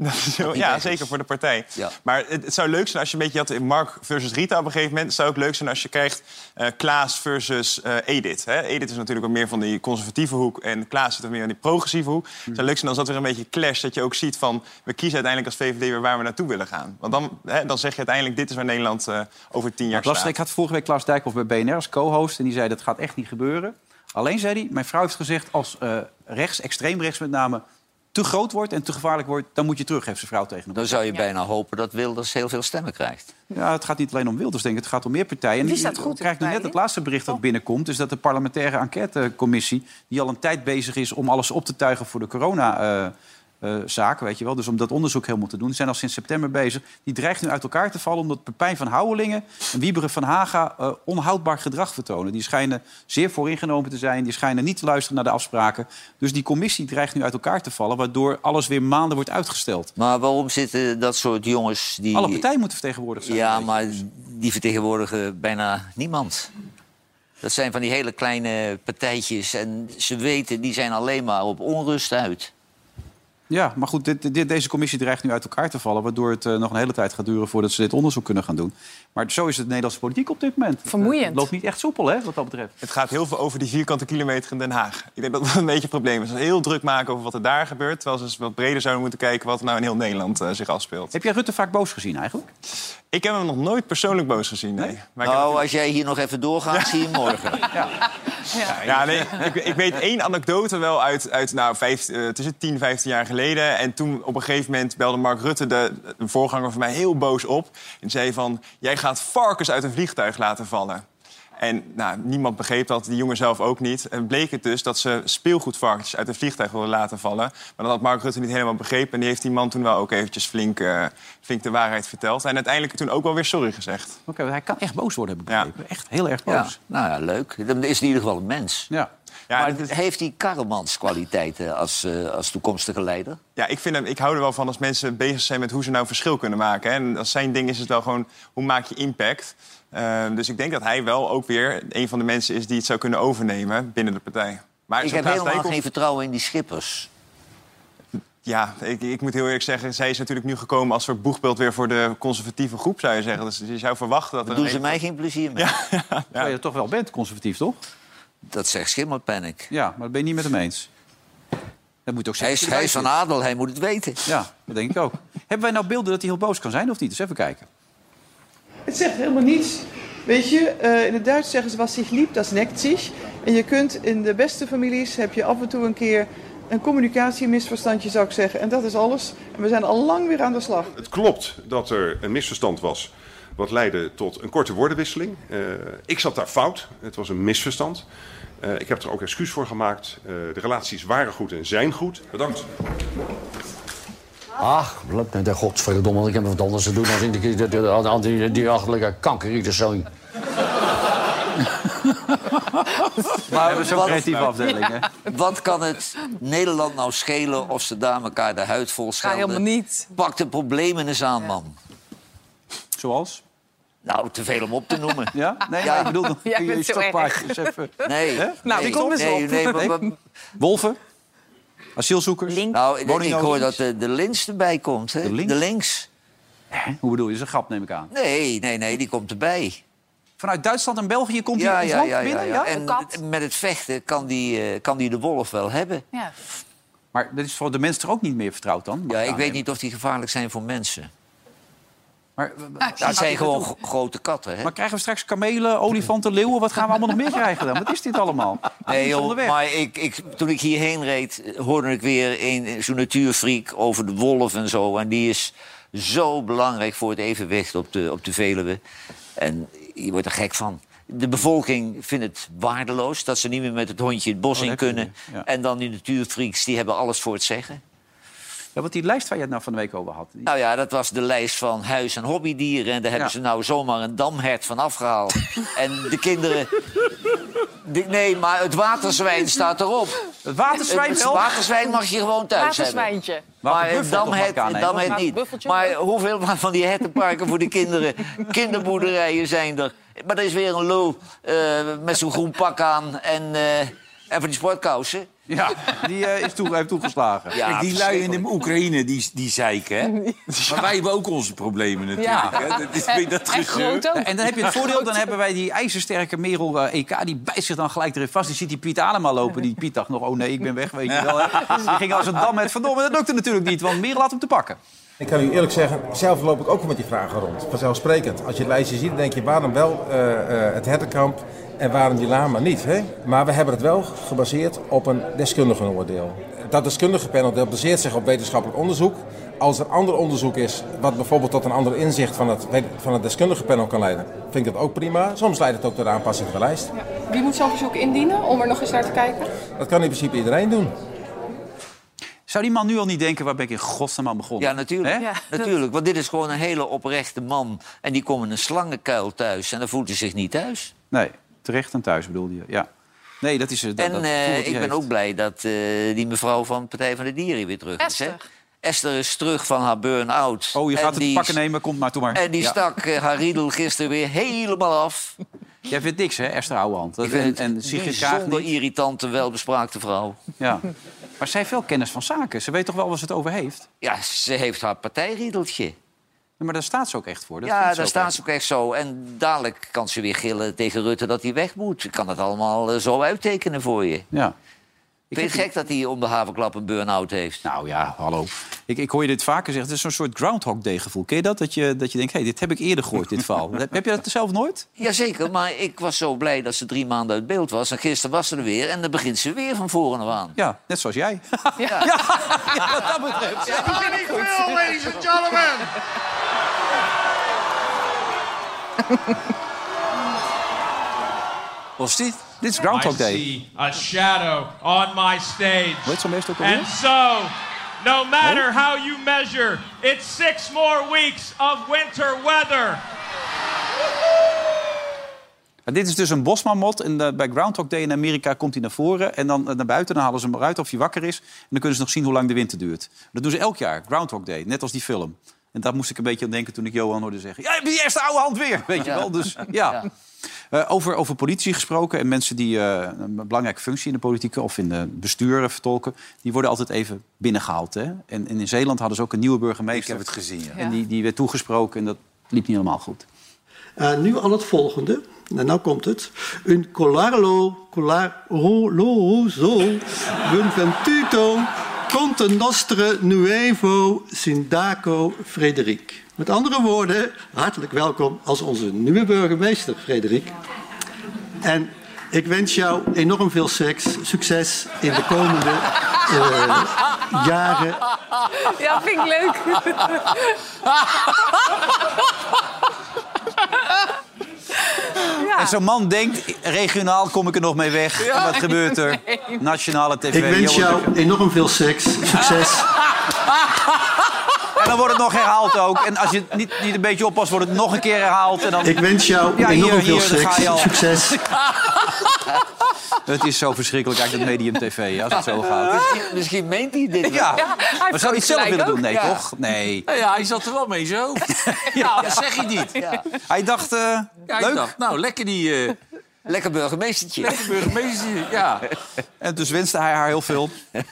Ja, zeker voor de partij. Ja. Maar het zou leuk zijn als je een beetje had... Mark versus Rita op een gegeven moment. Het zou ook leuk zijn als je krijgt Klaas versus Edith. Hè? Edith is natuurlijk wat meer van die conservatieve hoek... en Klaas zit wat meer aan die progressieve hoek. Het zou leuk zijn als dat weer een beetje clash. Dat je ook ziet van... we kiezen uiteindelijk als VVD weer waar we naartoe willen gaan. Want dan zeg je uiteindelijk... dit is waar Nederland over 10 jaar staat. Ik had vorige week Klaas Dijkhoff bij BNR als co-host... en die zei dat gaat echt niet gebeuren. Alleen zei hij, mijn vrouw heeft gezegd... als rechts, extreem rechts met name, te groot wordt en te gevaarlijk wordt... dan moet je terug, heeft zijn vrouw tegen hem. Dan zou je bijna hopen dat Wilders heel veel stemmen krijgt. Ja, het gaat niet alleen om Wilders, denk ik. Het gaat om meer partijen. En Die staat goed in krijgt nu net partijen. het laatste bericht dat binnenkomt... is dat de parlementaire enquêtecommissie... die al een tijd bezig is om alles op te tuigen voor de corona-zaak, weet je wel. Dus om dat onderzoek helemaal te doen. Die zijn al sinds september bezig. Die dreigt nu uit elkaar te vallen omdat Pepijn van Houwelingen... en Wieberen van Haga onhoudbaar gedrag vertonen. Die schijnen zeer vooringenomen te zijn. Die schijnen niet te luisteren naar de afspraken. Dus die commissie dreigt nu uit elkaar te vallen... waardoor alles weer maanden wordt uitgesteld. Maar waarom zitten dat soort jongens die... Alle partijen moeten vertegenwoordigd zijn. Ja, maar die vertegenwoordigen bijna niemand. Dat zijn van die hele kleine partijtjes. En ze weten, die zijn alleen maar op onrust uit. Ja, maar goed, deze commissie dreigt nu uit elkaar te vallen... waardoor het nog een hele tijd gaat duren voordat ze dit onderzoek kunnen gaan doen. Maar zo is het Nederlandse politiek op dit moment. Vermoeiend. Het loopt niet echt soepel, hè, wat dat betreft. Het gaat heel veel over die vierkante kilometer in Den Haag. Ik denk dat dat een beetje het probleem is. Ze heel druk maken over wat er daar gebeurt... terwijl ze wat breder zouden moeten kijken wat er nou in heel Nederland zich afspeelt. Heb jij Rutte vaak boos gezien eigenlijk? Ik heb hem nog nooit persoonlijk boos gezien, nee. Maar Nou, als jij hier nog even doorgaat, zie je hem morgen. Ik weet één anekdote wel uit tussen 10 en 15 jaar geleden. En toen op een gegeven moment belde Mark Rutte, de voorganger van mij, heel boos op. En zei van, jij gaat varkens uit een vliegtuig laten vallen. En niemand begreep dat, die jongen zelf ook niet. En bleek het dus dat ze speelgoedvarkens uit een vliegtuig wilden laten vallen. Maar dat had Mark Rutte niet helemaal begrepen. En die heeft die man toen wel ook eventjes flink de waarheid verteld. En uiteindelijk toen ook wel weer sorry gezegd. Oké, hij kan echt boos worden, heb ik begrepen. Echt heel erg boos. Ja, nou ja, leuk. Dat is in ieder geval een mens. Ja. Maar heeft hij Karremans-kwaliteiten als toekomstige leider? Ja, ik hou er wel van als mensen bezig zijn met hoe ze nou verschil kunnen maken. Hè. En als zijn ding is het wel gewoon, hoe maak je impact? Dus ik denk dat hij wel ook weer een van de mensen is die het zou kunnen overnemen binnen de partij. Maar ik heb helemaal geen vertrouwen in die Schippers. Ja, ik moet heel eerlijk zeggen, zij is natuurlijk nu gekomen als soort boegbeeld weer voor de conservatieve groep, zou je zeggen. Dus je zou verwachten dat... Doen ze mij geen plezier mee. Terwijl je toch wel bent conservatief, toch? Dat zegt Schimmelpenninck. Ja, maar dat ben je niet met hem eens. Dat moet ook hij is van adel, hij moet het weten. Ja, dat denk ik ook. Hebben wij nou beelden dat hij heel boos kan zijn of niet? Dus even kijken. Het zegt helemaal niets. Weet je, in het Duits zeggen ze, was zich lieb, dat neckt zich. En je kunt in de beste families, heb je af en toe een keer een communicatiemisverstandje, zou ik zeggen. En dat is alles. En we zijn al lang weer aan de slag. Het klopt dat er een misverstand was wat leidde tot een korte woordenwisseling. Ik zat daar fout. Het was een misverstand. Ik heb er ook excuus voor gemaakt. De relaties waren goed en zijn goed. Bedankt. Ach, de godverdomme, ik heb wat anders te doen dan die achterlijke kankerrieterzoon. Maar we hebben zo'n creatieve afdeling, hè? Wat kan het Nederland nou schelen of ze daar elkaar de huid vol schelden? helemaal niet. Pak de problemen eens aan, man. Zoals? Nou, te veel om op te noemen. Ja? Nee, Ja. ik bedoel, Jij je bent zo stokpaardjes even... Nee. Hè? Nou, nee, kom eens op. nee, Wolven? Asielzoekers? Nou, ik Woningnood? hoor dat de links erbij komt. Hè? De links? Hoe bedoel je? Dat is een grap, neem ik aan. Nee, die komt erbij. Vanuit Duitsland en België komt hij ons land binnen? Ja? En met het vechten kan die de wolf wel hebben. Ja. Maar dat is voor de mensen er ook niet meer vertrouwd dan? Ja, ik weet niet of die gevaarlijk zijn voor mensen. Maar, dat zijn gewoon grote katten, hè? Maar krijgen we straks kamelen, olifanten, leeuwen? Wat gaan we allemaal nog meer krijgen dan? Wat is dit allemaal? Nee, joh, maar toen ik hierheen reed, hoorde ik weer zo'n natuurfreak over de wolf en zo. En die is zo belangrijk voor het evenwicht op de Veluwe. En je wordt er gek van. De bevolking vindt het waardeloos dat ze niet meer met het hondje het bos in kunnen. Ja. En dan die natuurfreaks, die hebben alles voor het zeggen. Ja, want die lijst waar je het nou van de week over had... Nou ja, dat was de lijst van huis- en hobbydieren. En daar hebben ze nou zomaar een damhert van afgehaald. En de kinderen... Nee, maar het waterzwijn staat erop. Het waterzwijn Het wel? waterzwijn mag je gewoon thuis hebben. Waterzwijntje. Maar het damhert niet. Maar hoeveel van die hertenparken voor de kinderen? Kinderboerderijen zijn er. Maar er is weer een lul met zo'n groen pak aan en van die sportkousen. Ja, die heeft toegeslagen. Ja, die lui in de Oekraïne, die zeiken, hè? Maar wij hebben ook onze problemen natuurlijk. Hè? Dat gezeur. En dan heb je het voordeel, dan hebben wij die ijzersterke Merel EK... die bijt zich dan gelijk erin vast. Die ziet die Piet Adema lopen. Die Piet dacht nog, oh nee, ik ben weg, weet je wel. Hè? Die ging als een dam met verdomme. Dat lukte natuurlijk niet, want Merel had hem te pakken. Ik kan u eerlijk zeggen, zelf loop ik ook met die vragen rond. Vanzelfsprekend. Als je het lijstje ziet, denk je waarom wel het hertenkamp en waarom die lama niet. Hè? Maar we hebben het wel gebaseerd op een deskundigenoordeel. Dat deskundigenpanel dat baseert zich op wetenschappelijk onderzoek. Als er ander onderzoek is, wat bijvoorbeeld tot een ander inzicht van het deskundigenpanel kan leiden, vind ik dat ook prima. Soms leidt het ook tot de aanpassing van de lijst. Ja. Wie moet zo'n verzoek indienen om er nog eens naar te kijken? Dat kan in principe iedereen doen. Zou die man nu al niet denken, waar ben ik in godsnaam aan begonnen? Ja, natuurlijk. Hè? Natuurlijk. Want dit is gewoon een hele oprechte man. En die komt in een slangenkuil thuis. En dan voelt hij zich niet thuis. Nee, terecht en thuis bedoelde je. Ja. Nee, dat is het. Ik ben ook blij dat die mevrouw van Partij van de Dieren weer terug is. Hè? Esther is terug van haar burn-out. Oh, je gaat het pakken nemen, komt maar, toe maar. En die stak haar riedel gisteren weer helemaal af. Jij vindt niks, hè, Esther Ouwehand? Ik vind en het Sigrid een Kaag bijzonder niet. irritante, welbespraakte vrouw. Ja. Maar zij heeft veel kennis van zaken. Ze weet toch wel waar ze het over heeft? Ja, ze heeft haar partijriedeltje. Ja, maar daar staat ze ook echt voor. Ja, daar staat ze ook echt zo. En dadelijk kan ze weer gillen tegen Rutte dat hij weg moet. Ik kan het allemaal zo uittekenen voor je. Ja. Ik vind het gek dat hij om de haverklap een burn-out heeft. Nou ja, hallo. Ik hoor je dit vaker zeggen. Het is zo'n soort Groundhog Day gevoel. Ken je dat? Dat je denkt, hey, dit heb ik eerder gehoord, dit verhaal. Heb je dat zelf nooit? Jazeker, maar ik was zo blij dat ze 3 maanden uit beeld was. En gisteren was ze er weer en dan begint ze weer van voren af aan. Ja, net zoals jij. Ja. Wat dat betreft. Ja, dat vind ik veel, ladies and gentlemen. Wat is dit? Dit is Groundhog Day. I see a shadow on my stage. Weet zo'n meest ook alweer? And so, no matter how you measure, it's 6 more weeks of winter weather. Dit is dus een bosmamot. En bij Groundhog Day in Amerika komt hij naar voren. En dan naar buiten, dan halen ze hem eruit of hij wakker is. En dan kunnen ze nog zien hoe lang de winter duurt. Dat doen ze elk jaar, Groundhog Day. Net als die film. En daar moest ik een beetje aan denken toen ik Johan hoorde zeggen... Ja, je hebt die eerste oude hand weer, weet je wel. Dus ja. Over politie gesproken en mensen die een belangrijke functie in de politiek... of in de bestuur vertolken, die worden altijd even binnengehaald. Hè? En in Zeeland hadden ze ook een nieuwe burgemeester. Ik heb het gezien, ja. En die werd toegesproken en dat liep niet helemaal goed. Nu al het volgende. En nou komt het. Un colarolo, benvenuto, conte nostre nuevo sindaco Frederik. Met andere woorden, hartelijk welkom als onze nieuwe burgemeester, Frederik. En ik wens jou enorm veel succes in de komende jaren. Ja, vind ik leuk. Ja. En zo'n man denkt, regionaal kom ik er nog mee weg. Ja. En wat gebeurt er? Nee. Nationale tv. Ik wens jou enorm veel succes. En dan wordt het nog herhaald ook. En als je niet een beetje oppast, wordt het nog een keer herhaald. En dan... Ik wens jou enorm veel succes. Het is zo verschrikkelijk, eigenlijk, dat medium tv, als het zo gaat. Misschien meent hij dit wel. Ja, maar zou hij het zelf willen doen? Nee, toch? Nee. Nou ja, hij zat er wel mee in zijn hoofd. Ja, dat zeg je niet. Ja. Hij dacht, leuk. Dacht, nou, lekker die... Lekker burgemeestertje. Lekker burgemeestertje, ja. En dus wenste hij haar heel veel.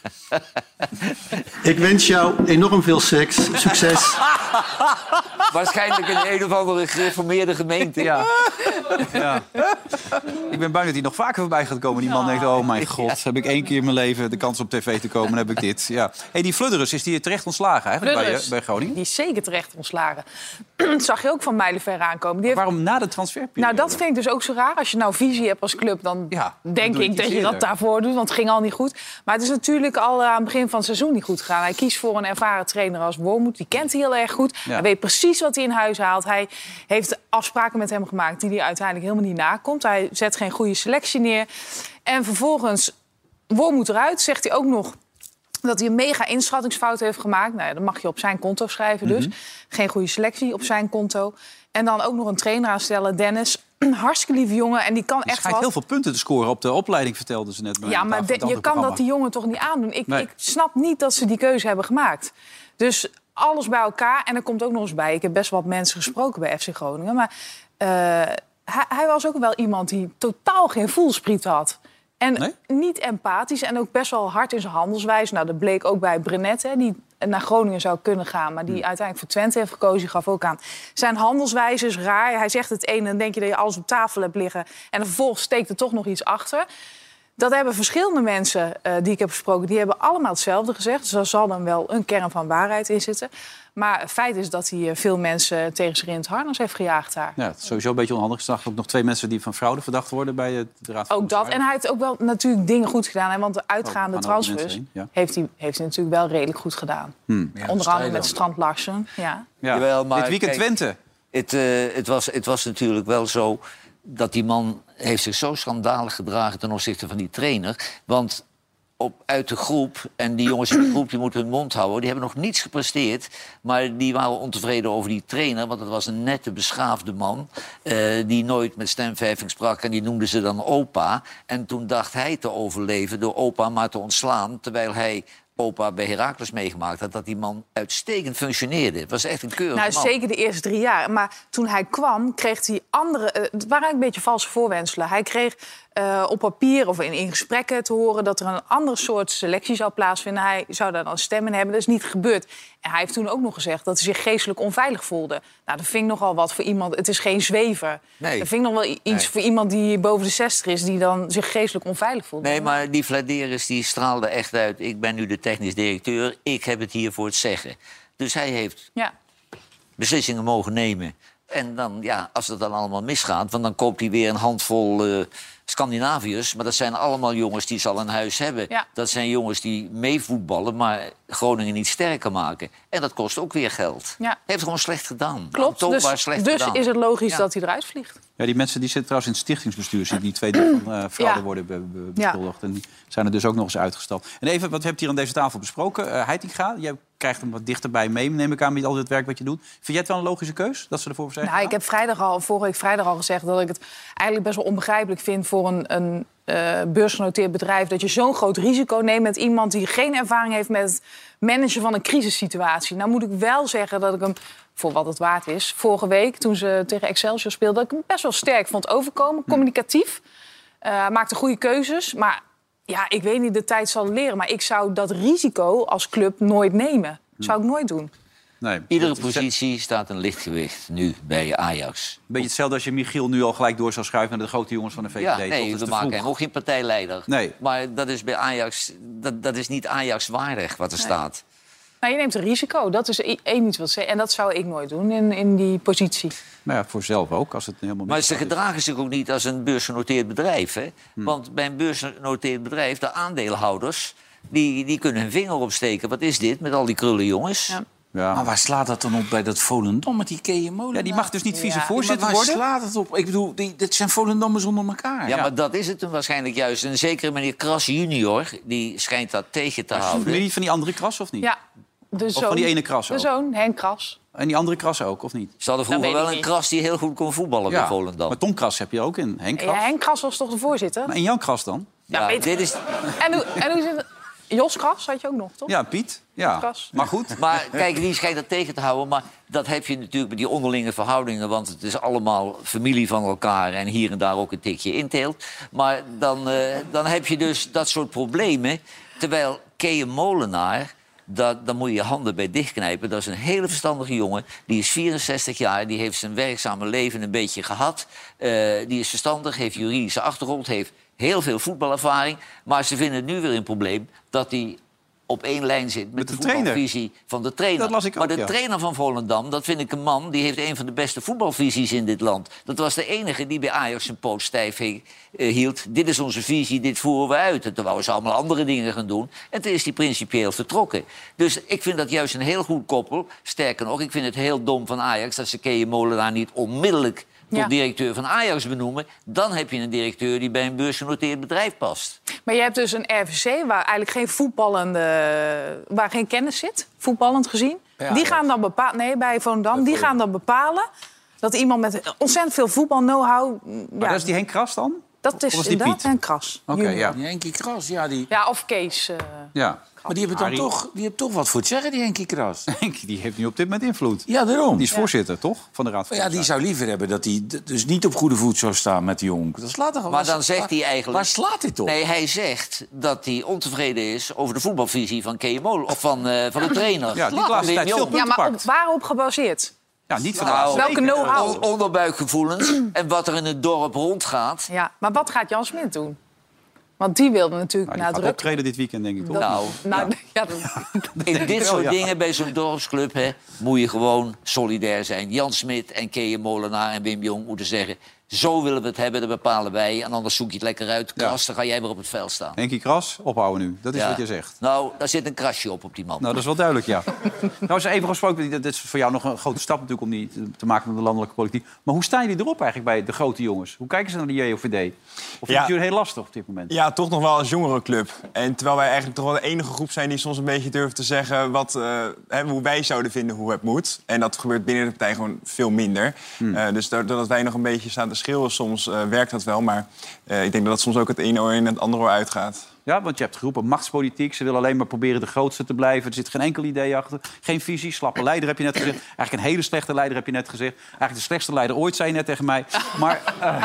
Ik wens jou enorm veel succes. Waarschijnlijk in een of andere gereformeerde gemeente. Ja. Ja. Ik ben bang dat hij nog vaker voorbij gaat komen. Die man denkt, oh mijn god, heb ik 1 keer in mijn leven de kans op tv te komen, dan heb ik dit. Ja. Hey, die Fludderus, is die terecht ontslagen eigenlijk bij Groningen? Die is zeker terecht ontslagen. Dat zag je ook van mijlenver aankomen. Die heeft... Waarom na de transferperiode? Nou, dat vind ik dus ook zo raar. Als je nou visie hebt als club, dan denk ik dat je dat daarvoor doet. Want het ging al niet goed. Maar het is natuurlijk al aan het begin van het seizoen niet goed gegaan. Hij kiest voor een ervaren trainer als Wormoed. Die kent hij heel erg goed. Ja. Hij weet precies wat hij in huis haalt. Hij heeft afspraken met hem gemaakt die hij uiteindelijk helemaal niet nakomt. Hij zet geen goede selectie neer. En vervolgens, Wormoed eruit, zegt hij ook nog dat hij een mega inschattingsfout heeft gemaakt. Nou ja, dat mag je op zijn konto schrijven dus. Geen goede selectie op zijn konto. En dan ook nog een trainer aanstellen, Dennis. Een hartstikke lieve jongen en die kan echt wat. Heel veel punten te scoren op de opleiding, vertelde ze net. Ja, maar je kan dat die jongen toch niet aandoen. Ik snap niet dat ze die keuze hebben gemaakt. Dus alles bij elkaar. En er komt ook nog eens bij. Ik heb best wel wat mensen gesproken bij FC Groningen. Maar hij was ook wel iemand die totaal geen voelspriet had. En niet empathisch en ook best wel hard in zijn handelswijze. Nou, dat bleek ook bij Brenet, hè, die naar Groningen zou kunnen gaan, maar die uiteindelijk voor Twente heeft gekozen. Die gaf ook aan. Zijn handelswijze is raar. Hij zegt het een en dan denk je dat je alles op tafel hebt liggen. En vervolgens steekt er toch nog iets achter. Dat hebben verschillende mensen die ik heb gesproken, die hebben allemaal hetzelfde gezegd. Dus daar zal dan wel een kern van waarheid in zitten. Maar het feit is dat hij veel mensen tegen zich in het harnas heeft gejaagd daar. Ja, het is sowieso een beetje onhandig. Er staan ook nog 2 mensen die van fraude verdacht worden bij de Raad van Ook dat. En hij heeft ook wel natuurlijk dingen goed gedaan. Hè, want de uitgaande transfers heeft hij natuurlijk wel redelijk goed gedaan. Ja, onder andere met Strand Larsen. Ja. Ja. Jawel, maar dit weekend Twente. Het was natuurlijk wel zo dat die man heeft zich zo schandalig gedragen ten opzichte van die trainer. Want uit de groep, en die jongens in de groep die moeten hun mond houden, die hebben nog niets gepresteerd. Maar die waren ontevreden over die trainer, want dat was een nette, beschaafde man. Die nooit met stemverheffing sprak en die noemden ze dan opa. En toen dacht hij te overleven door opa maar te ontslaan, terwijl hij opa bij Heracles meegemaakt had... dat die man uitstekend functioneerde. Het was echt een keurige man. Zeker de eerste 3 jaar. Maar toen hij kwam, kreeg hij andere... het waren eigenlijk een beetje valse voorwenselen. Hij kreeg op papier of in gesprekken te horen... dat er een andere soort selectie zou plaatsvinden. Hij zou daar dan stem in hebben. Dat is niet gebeurd. En hij heeft toen ook nog gezegd dat hij zich geestelijk onveilig voelde. Nou, dat vind ik nogal wat voor iemand. Het is geen zwever. Nee. Dat vind ik nog wel iets voor iemand die boven de 60 is... die dan zich geestelijk onveilig voelt. Nee, maar die Vladeris die straalde echt uit... ik ben nu de technisch directeur, ik heb het hier voor het zeggen. Dus hij heeft beslissingen mogen nemen. En dan, ja, als het dan allemaal misgaat... want dan koopt hij weer een handvol Scandinaviërs. Maar dat zijn allemaal jongens die ze al een huis hebben. Ja. Dat zijn jongens die meevoetballen, maar Groningen niet sterker maken. En dat kost ook weer geld. Ja. Heeft gewoon slecht gedaan. Klopt, dus is het logisch dat hij eruit vliegt. Ja, die mensen die zitten trouwens in het stichtingsbestuur. Die 2 van fraude worden beschuldigd. En die zijn er dus ook nog eens uitgestapt. En even, wat heb je hier aan deze tafel besproken? Heitinga, jij krijgt hem wat dichterbij mee, neem ik aan, met al dit werk wat je doet. Vind jij het wel een logische keus, dat ze ervoor zijn? Nou, ik heb vorige week vrijdag al gezegd... dat ik het eigenlijk best wel onbegrijpelijk vind voor een beursgenoteerd bedrijf... dat je zo'n groot risico neemt met iemand die geen ervaring heeft... met het managen van een crisissituatie. Nou moet ik wel zeggen dat ik hem, voor wat het waard is... vorige week, toen ze tegen Excelsior speelden... dat ik hem best wel sterk vond overkomen, communicatief. Maakte goede keuzes, maar... Ja, ik weet niet, de tijd zal het leren. Maar ik zou dat risico als club nooit nemen. Zou ik nooit doen. Nee, iedere positie staat een lichtgewicht nu bij Ajax. Beetje hetzelfde als je Michiel nu al gelijk door zou schuiven... naar de grote jongens van de VVD. Ja, nee, we maken hem ook geen partijleider. Nee. Maar dat is bij Ajax, dat is niet Ajax waardig wat er staat. Nou, je neemt een risico. Dat is één iets wat ze. En dat zou ik nooit doen in die positie. Maar ja, voor zelf ook, als het helemaal. Maar ze gedragen zich ook niet als een beursgenoteerd bedrijf. Hè? Want bij een beursgenoteerd bedrijf, de aandeelhouders... die kunnen hun vinger opsteken. Wat is dit met al die krullen jongens? Ja. Ja. Maar waar slaat dat dan op bij dat Volendam met die Keeën Molenaar? Ja, die mag dus niet vicevoorzitter worden. Waar slaat het op? Ik bedoel, dit zijn Volendammers onder elkaar. Ja, maar dat is het dan waarschijnlijk juist. En zeker meneer Kras junior, die schijnt dat tegen te houden. Ben je niet van die andere Kras of niet? Ja, de zoon. Of van die ene Kras ook? De zoon, Henk Kras. En die andere Kras ook, of niet? Ze hadden vroeger wel een Kras die heel goed kon voetballen bij Volendam. Maar Tom Kras heb je ook in. Henk Kras. Ja, Henk Kras was toch de voorzitter? Maar en Jan Kras dan? Ja, dit is... En hoe zit het? Jos Kras had je ook nog, toch? Ja, Piet. Ja, Kras. Maar goed. Maar kijk, die schijnt dat tegen te houden. Maar dat heb je natuurlijk bij die onderlinge verhoudingen. Want het is allemaal familie van elkaar. En hier en daar ook een tikje inteelt. Maar dan heb je dus dat soort problemen. Terwijl Keeën Molenaar... Dan moet je je handen bij dichtknijpen. Dat is een hele verstandige jongen. Die is 64 jaar, die heeft zijn werkzame leven een beetje gehad. Die is verstandig, heeft juridische achtergrond, heeft heel veel voetbalervaring. Maar ze vinden het nu weer een probleem dat hij op één lijn zit met de voetbalvisie van de trainer. Dat las ik ook, maar de trainer van Volendam, dat vind ik een man... die heeft een van de beste voetbalvisies in dit land. Dat was de enige die bij Ajax zijn poot stijf hield. Dit is onze visie, dit voeren we uit. En toen wouden ze allemaal andere dingen gaan doen. En toen is hij principieel vertrokken. Dus ik vind dat juist een heel goed koppel. Sterker nog, ik vind het heel dom van Ajax... dat ze Keeën Molenaar niet onmiddellijk tot directeur van Ajax benoemen. Dan heb je een directeur die bij een beursgenoteerd bedrijf past. Maar je hebt dus een RVC waar eigenlijk geen waar geen kennis zit, voetballend gezien. Ja, die gaan dan bepalen, nee, bij Volendam, die gaan dan bepalen dat iemand met ontzettend veel voetbal-know-how... Maar dat is die Henk Kras dan? Dat is inderdaad Henk Kras. Oké, ja. Die Henkie Kras, ja. Ja, of Kees. Ja. Maar die hebben toch wat voor te zeggen, die Henkie Kras. Henkie, die heeft nu op dit moment invloed. Ja, daarom. Die is voorzitter, toch? Van de Raad van die zou liever hebben dat hij dus niet op goede voet zou staan met die jongen. Dat slaat toch. Maar dan zegt hij eigenlijk... Waar slaat dit op? Nee, hij zegt dat hij ontevreden is over de voetbalvisie van Keeën Molenaar, of van de trainer. Ja, die laatste tijd veel punten maar waarop gebaseerd? Ja, niet van welke know-how? Onderbuikgevoelens en wat er in het dorp rondgaat. Ja, maar wat gaat Jan Smit doen? Want die wilde natuurlijk die gaat optreden dit weekend, denk ik, toch? In dit soort dingen bij zo'n dorpsclub moet je gewoon solidair zijn. Jan Smit en Keeën Molenaar en Wim Jong moeten zeggen... zo willen we het hebben, dat bepalen wij. En anders zoek je het lekker uit. Kras, dan ga jij weer op het veld staan. Henkie Kras, ophouden nu. Dat is wat je zegt. Nou, daar zit een krasje op die man. Nou, dat is wel duidelijk, ja. Nou, is even gesproken, dat is voor jou nog een grote stap natuurlijk... om die te maken met de landelijke politiek. Maar hoe staan jullie erop eigenlijk bij de grote jongens? Hoe kijken ze naar de JOVD? Of vind je het heel lastig op dit moment? Ja, toch nog wel als jongere club. En terwijl wij eigenlijk toch wel de enige groep zijn... die soms een beetje durven te zeggen hoe wij zouden vinden hoe het moet. En dat gebeurt binnen de partij gewoon veel minder. Dus doordat wij nog een beetje staan te schreeuwen soms werkt dat wel. Maar ik denk dat soms ook het ene oor in het andere oor uitgaat. Ja, want je hebt geroepen machtspolitiek. Ze willen alleen maar proberen de grootste te blijven. Er zit geen enkel idee achter. Geen visie. Slappe leider heb je net gezegd. Eigenlijk een hele slechte leider heb je net gezegd. Eigenlijk de slechtste leider ooit, zei je net tegen mij. Maar,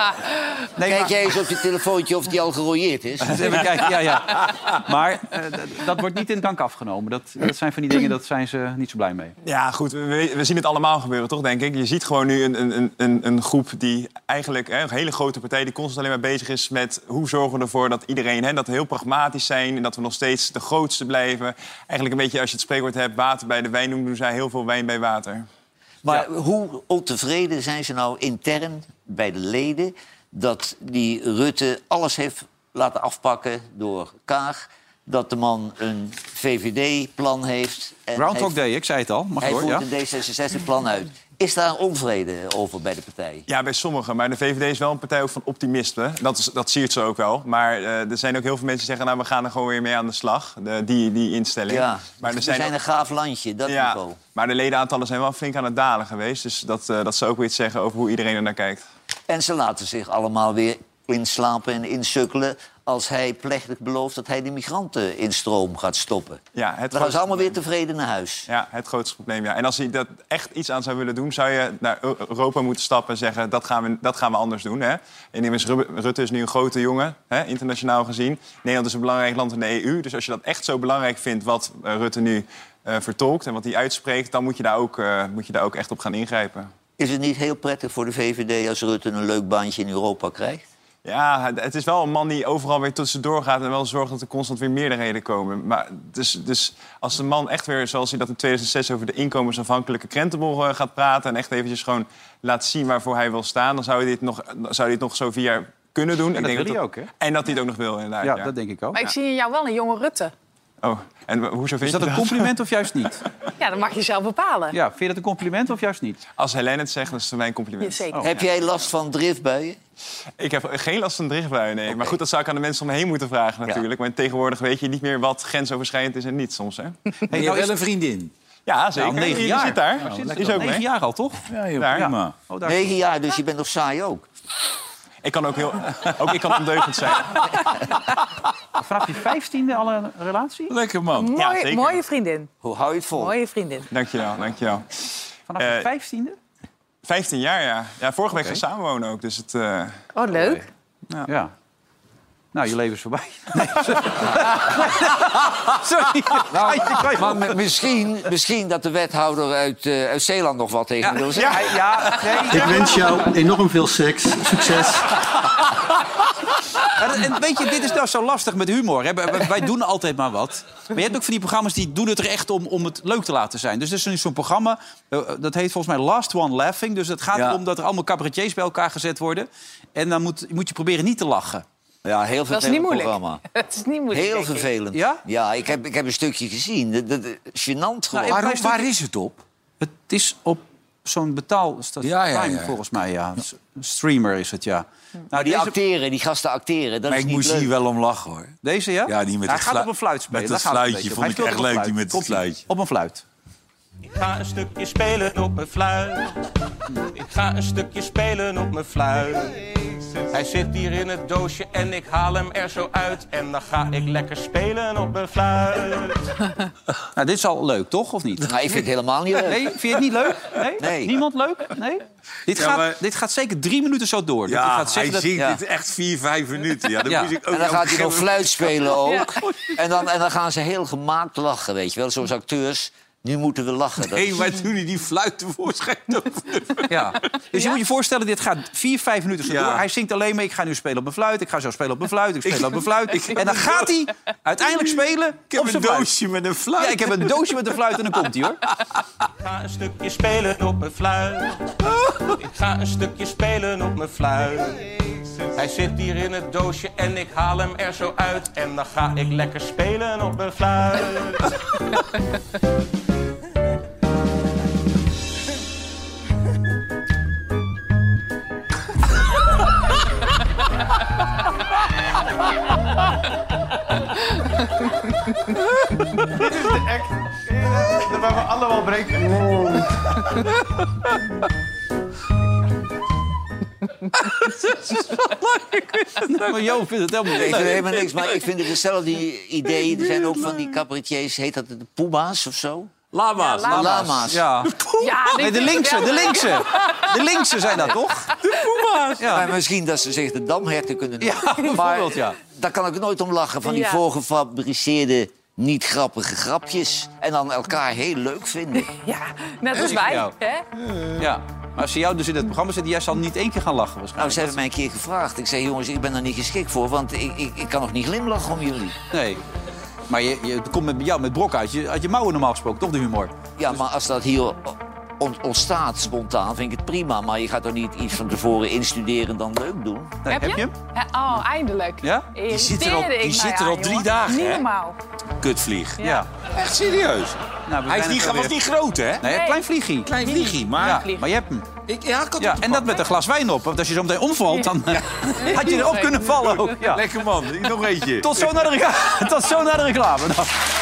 Kijk jij eens op je telefoontje of die al gerooieerd is. Even kijken, ja. Maar dat wordt niet in dank afgenomen. Dat zijn van die dingen, dat zijn ze niet zo blij mee. Ja, goed, we zien het allemaal gebeuren, toch, denk ik. Je ziet gewoon nu een groep die eigenlijk... een hele grote partij die constant alleen maar bezig is met... hoe zorgen we ervoor dat iedereen... dat we heel pragmatisch zijn en dat we nog steeds de grootste blijven. Eigenlijk een beetje, als je het spreekwoord hebt... water bij de wijn doen zij heel veel wijn bij water. Maar hoe ontevreden zijn ze nou intern bij de leden... dat die Rutte alles heeft laten afpakken door Kaag... dat de man een VVD-plan heeft... Groundhog Day, ik zei het al. Mag hij door, voert een D66-plan uit. Is daar onvrede over bij de partij? Ja, bij sommigen. Maar de VVD is wel een partij ook van optimisten. Dat siert ze ook wel. Maar er zijn ook heel veel mensen die zeggen... nou, we gaan er gewoon weer mee aan de slag. Die instelling. Ja, maar we zijn een gaaf landje, dat niveau. Maar de ledenaantallen zijn wel flink aan het dalen geweest. Dus dat zou ook weer iets zeggen over hoe iedereen er naar kijkt. En ze laten zich allemaal weer inslapen en insukkelen... als hij plechtig belooft dat hij de migranteninstroom gaat stoppen. Ja, dan gaan ze allemaal weer tevreden naar huis. Ja, het grootste probleem, ja. En als hij dat echt iets aan zou willen doen... zou je naar Europa moeten stappen en zeggen... dat gaan we anders doen. Hè? En immers, Rutte is nu een grote jongen, hè, internationaal gezien. Nederland is een belangrijk land in de EU. Dus als je dat echt zo belangrijk vindt wat Rutte nu vertolkt... en wat hij uitspreekt, dan moet je daar ook echt op gaan ingrijpen. Is het niet heel prettig voor de VVD als Rutte een leuk baantje in Europa krijgt? Ja, het is wel een man die overal weer tussendoor gaat... en wel zorgt dat er constant weer meerderheden komen. Maar dus als de man echt weer, zoals hij dat in 2006... over de inkomensafhankelijke krentenbol gaat praten... en echt eventjes gewoon laat zien waarvoor hij wil staan... dan zou hij dit nog zo 4 jaar kunnen doen. En dat wil hij ook, hè? En dat hij het ook nog wil, inderdaad. Ja, dat denk ik ook. Maar ik zie in jou wel een jonge Rutte. Oh, en hoezo vind je dat? Is dat een compliment of juist niet? Ja, dat mag je zelf bepalen. Ja, vind je dat een compliment of juist niet? Als Helene het zegt, dan is het mijn compliment. Ja, zeker. Heb jij last van driftbuien? Ik heb geen last van driftbuien, nee. Okay. Maar goed, dat zou ik aan de mensen om me heen moeten vragen natuurlijk. Ja. Maar tegenwoordig weet je niet meer wat grensoverschrijdend is en niet soms, hè? Hey, je hebt wel een vriendin? Ja, zeker. Nou, 9 jaar. Je zit daar. Die is ook 9 jaar al, toch? Ja, joh, prima. Oh, 9 jaar, dus je bent nog saai ook. Ik kan ik kan ondeugend zijn. Vanaf je 15e al een relatie? Lekker, man. Mooie vriendin. Hoe hou je het vol? Mooie vriendin. Dankjewel. Vanaf je 15e? 15 jaar, ja. Ja, vorige week gaan we samenwonen ook. Dus het, Oh, leuk. Ja. Nou, je leven is voorbij. Nee, sorry. Nou, maar misschien dat de wethouder uit Zeeland nog wat tegen wil zeggen. Ja, Ik wens jou enorm veel succes. En weet je, dit is nou zo lastig met humor. Hè? Wij doen altijd maar wat. Maar je hebt ook van die programma's die doen het er echt om het leuk te laten zijn. Dus er is nu zo'n programma, dat heet volgens mij Last One Laughing. Dus het gaat erom dat er allemaal cabaretiers bij elkaar gezet worden. En dan moet je proberen niet te lachen. Ja, heel vervelend programma. Het is niet moeilijk. Heel vervelend. Ja? Ja, ik heb een stukje gezien. Gênant gewoon. Waar is het op? Het is op zo'n Prime, volgens mij, ja. Een streamer is het, ja. Nou, die gasten acteren. Dat maar is ik niet moest leuk. hier wel om lachen, hoor. Deze, ja? Ja, die met hij gaat op een fluit spelen. Met dat fluitje vond ik echt leuk, die met het fluitje. Op een fluit. Ik ga een stukje spelen op mijn fluit. Ik ga een stukje spelen op mijn fluit. Hij zit hier in het doosje en ik haal hem er zo uit. En dan ga ik lekker spelen op mijn fluit. Nou, dit is al leuk, toch? Of niet? Nou, ik vind het helemaal niet leuk. Nee, vind je het niet leuk? Nee? Niemand leuk? Nee? Dit gaat zeker 3 minuten zo door. Ja, gaat hij zingt dit echt 4-5 minuten. Ja, dan moet ik ook en dan gaat hij nog fluit spelen ook. En dan gaan ze heel gemaakt lachen, weet je wel. Zoals acteurs... Nu moeten we lachen. Nee, maar toen hij die fluit tevoorschijn ja. Dus je moet je voorstellen, dit gaat 4-5 minuten zo door. Hij zingt alleen maar, ik ga nu spelen op mijn fluit. Ik ga zo spelen op mijn fluit. Ik speel op mijn fluit. En dan gaat hij uiteindelijk spelen op zijn fluit. Ik heb een doosje met een fluit. Ja, ik heb een doosje met een fluit en dan komt hij, hoor. Ik ga een stukje spelen op mijn fluit. Ik ga een stukje spelen op mijn fluit. Hij zit hier in het doosje en ik haal hem er zo uit. En dan ga ik lekker spelen op mijn fluit. Dit is de act waar we allemaal breken. Maar Jo vindt het helemaal Ik niet vind leuk. helemaal niks, maar ik vind het hetzelfde idee. Er zijn ook van die cabaretiers, heet dat de Puma's of zo? Lama's. Ja, Lama's. Ja. Nee, de linkse. De linkse zijn dat toch? De Puma's. Ja. Maar misschien dat ze zich de damherten kunnen doen. Ja, bijvoorbeeld, ja. Daar kan ik nooit om lachen, van die Ja. voorgefabriceerde, niet grappige grapjes. En dan elkaar heel leuk vinden. Ja, net als Ja. wij. Ja. Hè? Ja. Maar als ze jou dus in het programma zitten, jij zal niet één keer gaan lachen Nou, waarschijnlijk. ze hebben mij een keer gevraagd. Ik zei, jongens, ik ben daar niet geschikt voor, want ik kan nog niet glimlachen om jullie. Nee. Maar je komt met jou met brok uit je mouwen normaal gesproken, toch de humor? Ja, maar als dat hier ontstaat spontaan, vind ik het prima. Maar je gaat toch niet iets van tevoren instuderen en dan leuk doen? Nee, heb je hem? Oh, eindelijk. Ja? Die zit er al 3 dagen, Niet hè? normaal. Kutvlieg. Ja. Echt serieus. Nou, we Hij zijn het was alweer. niet groot, hè? Nee, een klein vliegie. Klein vliegie, maar... Ja, maar je hebt hem. Ik had Ja, en dat met een glas wijn op. Want als je zo meteen omvalt, dan had je erop kunnen vallen ook. Ja. Lekker man, nog eentje. Tot zo naar de reclame. Nou.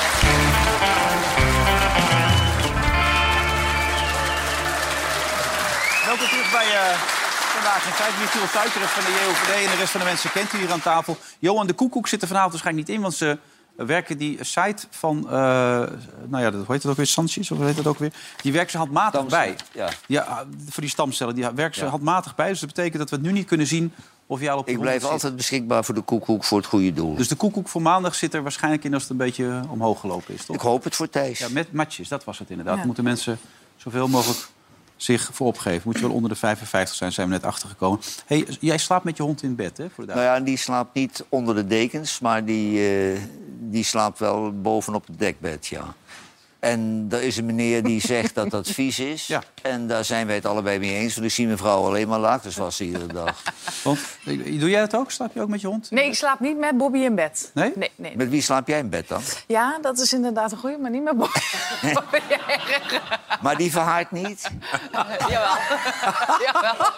Welkom terug bij Vandaag in Feiten. Michiel Tuiteren van de JOVD en de rest van de mensen kent u hier aan tafel. Johan de Koekoek zit er vanavond waarschijnlijk niet in, want ze werken die site van, hoe heet het ook weer, Sanchez, of hoe heet dat ook weer? Die werken ze handmatig bij. Ja, voor die stamcellen, die werken ze handmatig bij. Dus dat betekent dat we het nu niet kunnen zien of jij al op de Ik blijf ronde zit. altijd beschikbaar voor de koekoek voor het goede doel. Dus de Koekoek voor maandag zit er waarschijnlijk in als het een beetje omhoog gelopen is, toch? Ik hoop het voor Thijs. Ja, met matches, dat was het inderdaad. Ja. Moeten mensen zoveel mogelijk zich voor opgeven. Moet je wel onder de 55 zijn we net achtergekomen. Hey, jij slaapt met je hond in bed, hè? Voor de Nou ja, die slaapt niet onder de dekens, maar die slaapt wel bovenop het dekbed, ja. En er is een meneer die zegt dat dat vies is. Ja. En daar zijn wij het allebei mee eens. Want ik zie mijn vrouw alleen maar laag, dus was ze iedere dag. Want, doe jij het ook? Slaap je ook met je hond? Nee, ik slaap niet met Bobby in bed. Nee? Nee. Met wie slaap jij in bed dan? Ja, dat is inderdaad een goeie, maar niet met Bobby. Maar die verhaart niet? Jawel. Jawel.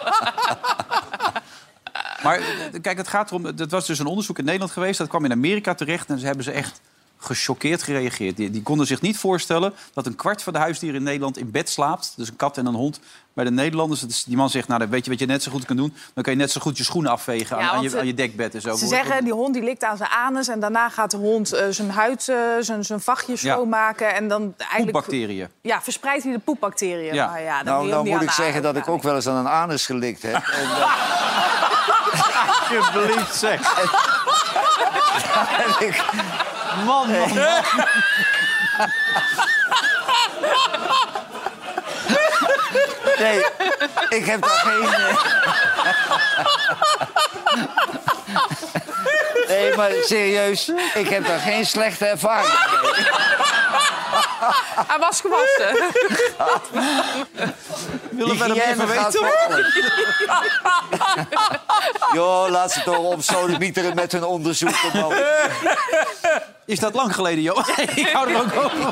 Maar kijk, het gaat erom... Dat was dus een onderzoek in Nederland geweest. Dat kwam in Amerika terecht en ze hebben ze echt gechoqueerd gereageerd. Die konden zich niet voorstellen dat een kwart van de huisdieren in Nederland in bed slaapt. Dus een kat en een hond. Bij de Nederlanders, die man zegt, nou, weet je wat je net zo goed kan doen? Dan kan je net zo goed je schoenen afvegen Ja, aan want je dekbed en zo. Ze zeggen, die hond die likt aan zijn anus en daarna gaat de hond zijn huid, zijn vachtje schoonmaken. En dan eigenlijk... Poepbacteriën. Ja, verspreidt hij de poepbacteriën. Ja. Maar ja, dan Nou, wil je nou hem moet niet ik aan zeggen de dat ik ook wel eens aan een anus gelikt heb. En, Alsjeblieft, zeg. en ik... Man. Nee, ik heb daar geen... Nee, maar serieus, ik heb daar geen slechte ervaring mee. Hij was gewassen. Willen we er meer Hygiëne van gaat weten? makkelijk. Joh, laat ze toch op sodemieteren met hun onderzoeken, man. Is dat lang geleden, joh? Ik hou er ook over.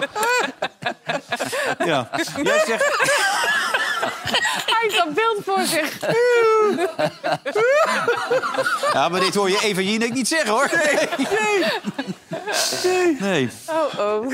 Ja. Jij zegt... Hij heeft dat beeld voor zich. Ja, maar dit hoor je Eva Jinek niet zeggen, hoor. Nee. Oh.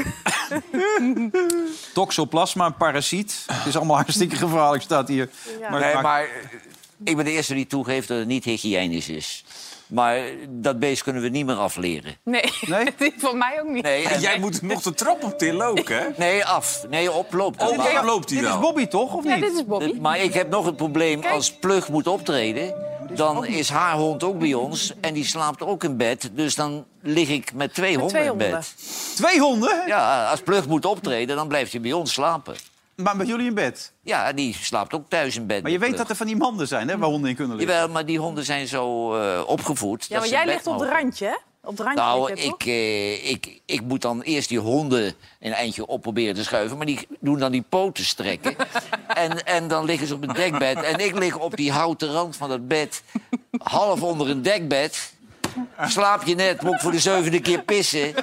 Toxoplasma, een parasiet. Het is allemaal hartstikke gevaarlijk, staat hier. Ja. Maar ik ben de eerste die toegeeft dat het niet hygiënisch is. Maar dat beest kunnen we niet meer afleren. Nee, die van mij ook niet. Nee, En jij moet nog de trap op tillen ook, hè? Nee, af. Nee, oploopt. Oh, daar loopt hij Dit is dan. Bobby, toch? Of Ja, niet? dit is Bobby. Maar ik heb nog het probleem, als Plug moet optreden... dan is haar hond ook bij ons en die slaapt ook in bed. Dus dan lig ik met twee honden in bed. 2 honden? Ja, als Plug moet optreden, dan blijft hij bij ons slapen. Maar met jullie in bed? Ja, die slaapt ook thuis in bed. Maar je met weet dat Plug. er van die manden zijn, hè, waar honden in kunnen liggen. Jawel, maar die honden zijn zo opgevoed. Ja, dat maar ze jij in bed ligt op het mogen. randje, hè? Op het randje Nou, lig je, toch? ik moet dan eerst die honden een eindje op proberen te schuiven. Maar die doen dan die poten strekken. en dan liggen ze op het dekbed. En ik lig op die houten rand van dat bed. Half onder een dekbed. Slaap je net, moet ik voor de 7e keer pissen.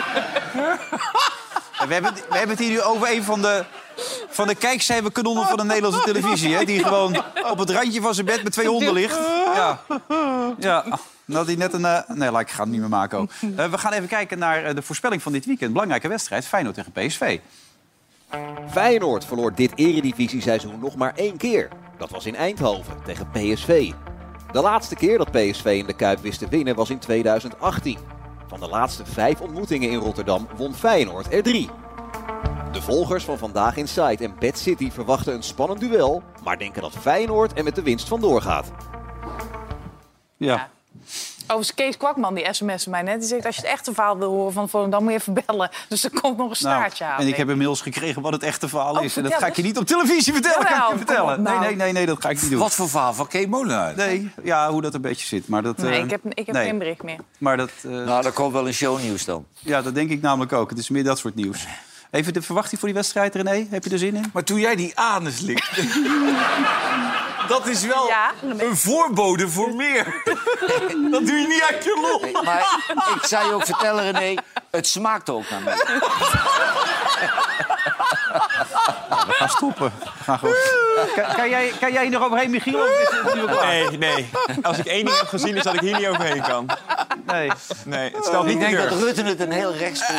We hebben het hier nu over een van de kijkcijferkanonnen van de Nederlandse televisie. Hè, die gewoon op het randje van zijn bed met 2 honden ligt. Ja. Dat hij net een... Nee, ik ga het niet meer maken ook. We gaan even kijken naar de voorspelling van dit weekend. Belangrijke wedstrijd, Feyenoord tegen PSV. Feyenoord verloor dit eredivisieseizoen nog maar 1 keer. Dat was in Eindhoven tegen PSV. De laatste keer dat PSV in de Kuip wist te winnen was in 2018. Van de laatste 5 ontmoetingen in Rotterdam won Feyenoord er 3. De volgers van Vandaag Inside en Bad City verwachten een spannend duel, maar denken dat Feyenoord er met de winst vandoor gaat. Ja. Overigens, Kees Kwakman, die sms'en mij net. Die zegt, als je het echte verhaal wil horen van Volendam, moet je even bellen. Dus er komt nog een staartje aan. En ik heb inmiddels gekregen wat het echte verhaal is. En dat vertel ga ik je eens. niet op televisie vertellen. Jawel, kan ik je vertellen. kom op, nou. Nee, dat ga ik niet doen. Wat voor verhaal van Kees Molenaar? Nee, ja, hoe dat een beetje zit. Maar dat, Nee, ik heb geen bericht meer. Maar dat, Nou, dan komt wel een shownieuws dan. ja, dat denk ik namelijk ook. Het is meer dat soort nieuws. Even de verwachting voor die wedstrijd, René. Heb je er zin in? Maar toen jij die anus likt... dat is wel een voorbode voor meer. Dat doe je niet uit je lol. Nee, maar ik zou je ook vertellen, René, het smaakt ook naar mij. We gaan stoppen. Gaan gewoon. Kan jij hier nog overheen, Michiel? Of is het nu al klaar? Nee. Als ik één ding heb gezien, is dat ik hier niet overheen kan. Nee. Het stelt niet Ik denk deur. dat Rutte het een heel rechtspoel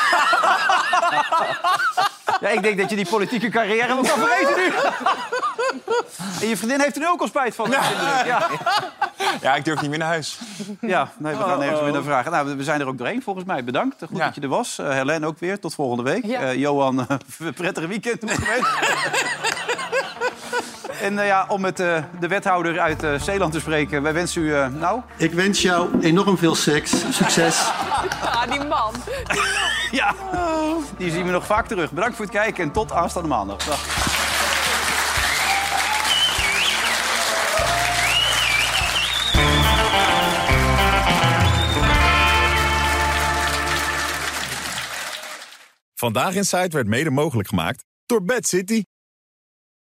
Ja, ik denk dat je die politieke carrière wel kan vergeten nu. En je vriendin heeft er nu ook al spijt van. Ja, ik durf niet meer naar huis. Ja, nee, we gaan nergens meer naar vragen. Nou, we zijn er ook doorheen, volgens mij. Bedankt. Goed dat je er was. Helene ook weer. Tot volgende week. Ja. Johan, prettige weekend nog gewenst. En om met de wethouder uit Zeeland te spreken. Wij wensen u, Ik wens jou enorm veel succes. Ah, die man. Ja, die zien we nog vaak terug. Bedankt voor het kijken en tot aanstaande maandag. Dag. Vandaag Inside werd mede mogelijk gemaakt door Bad City.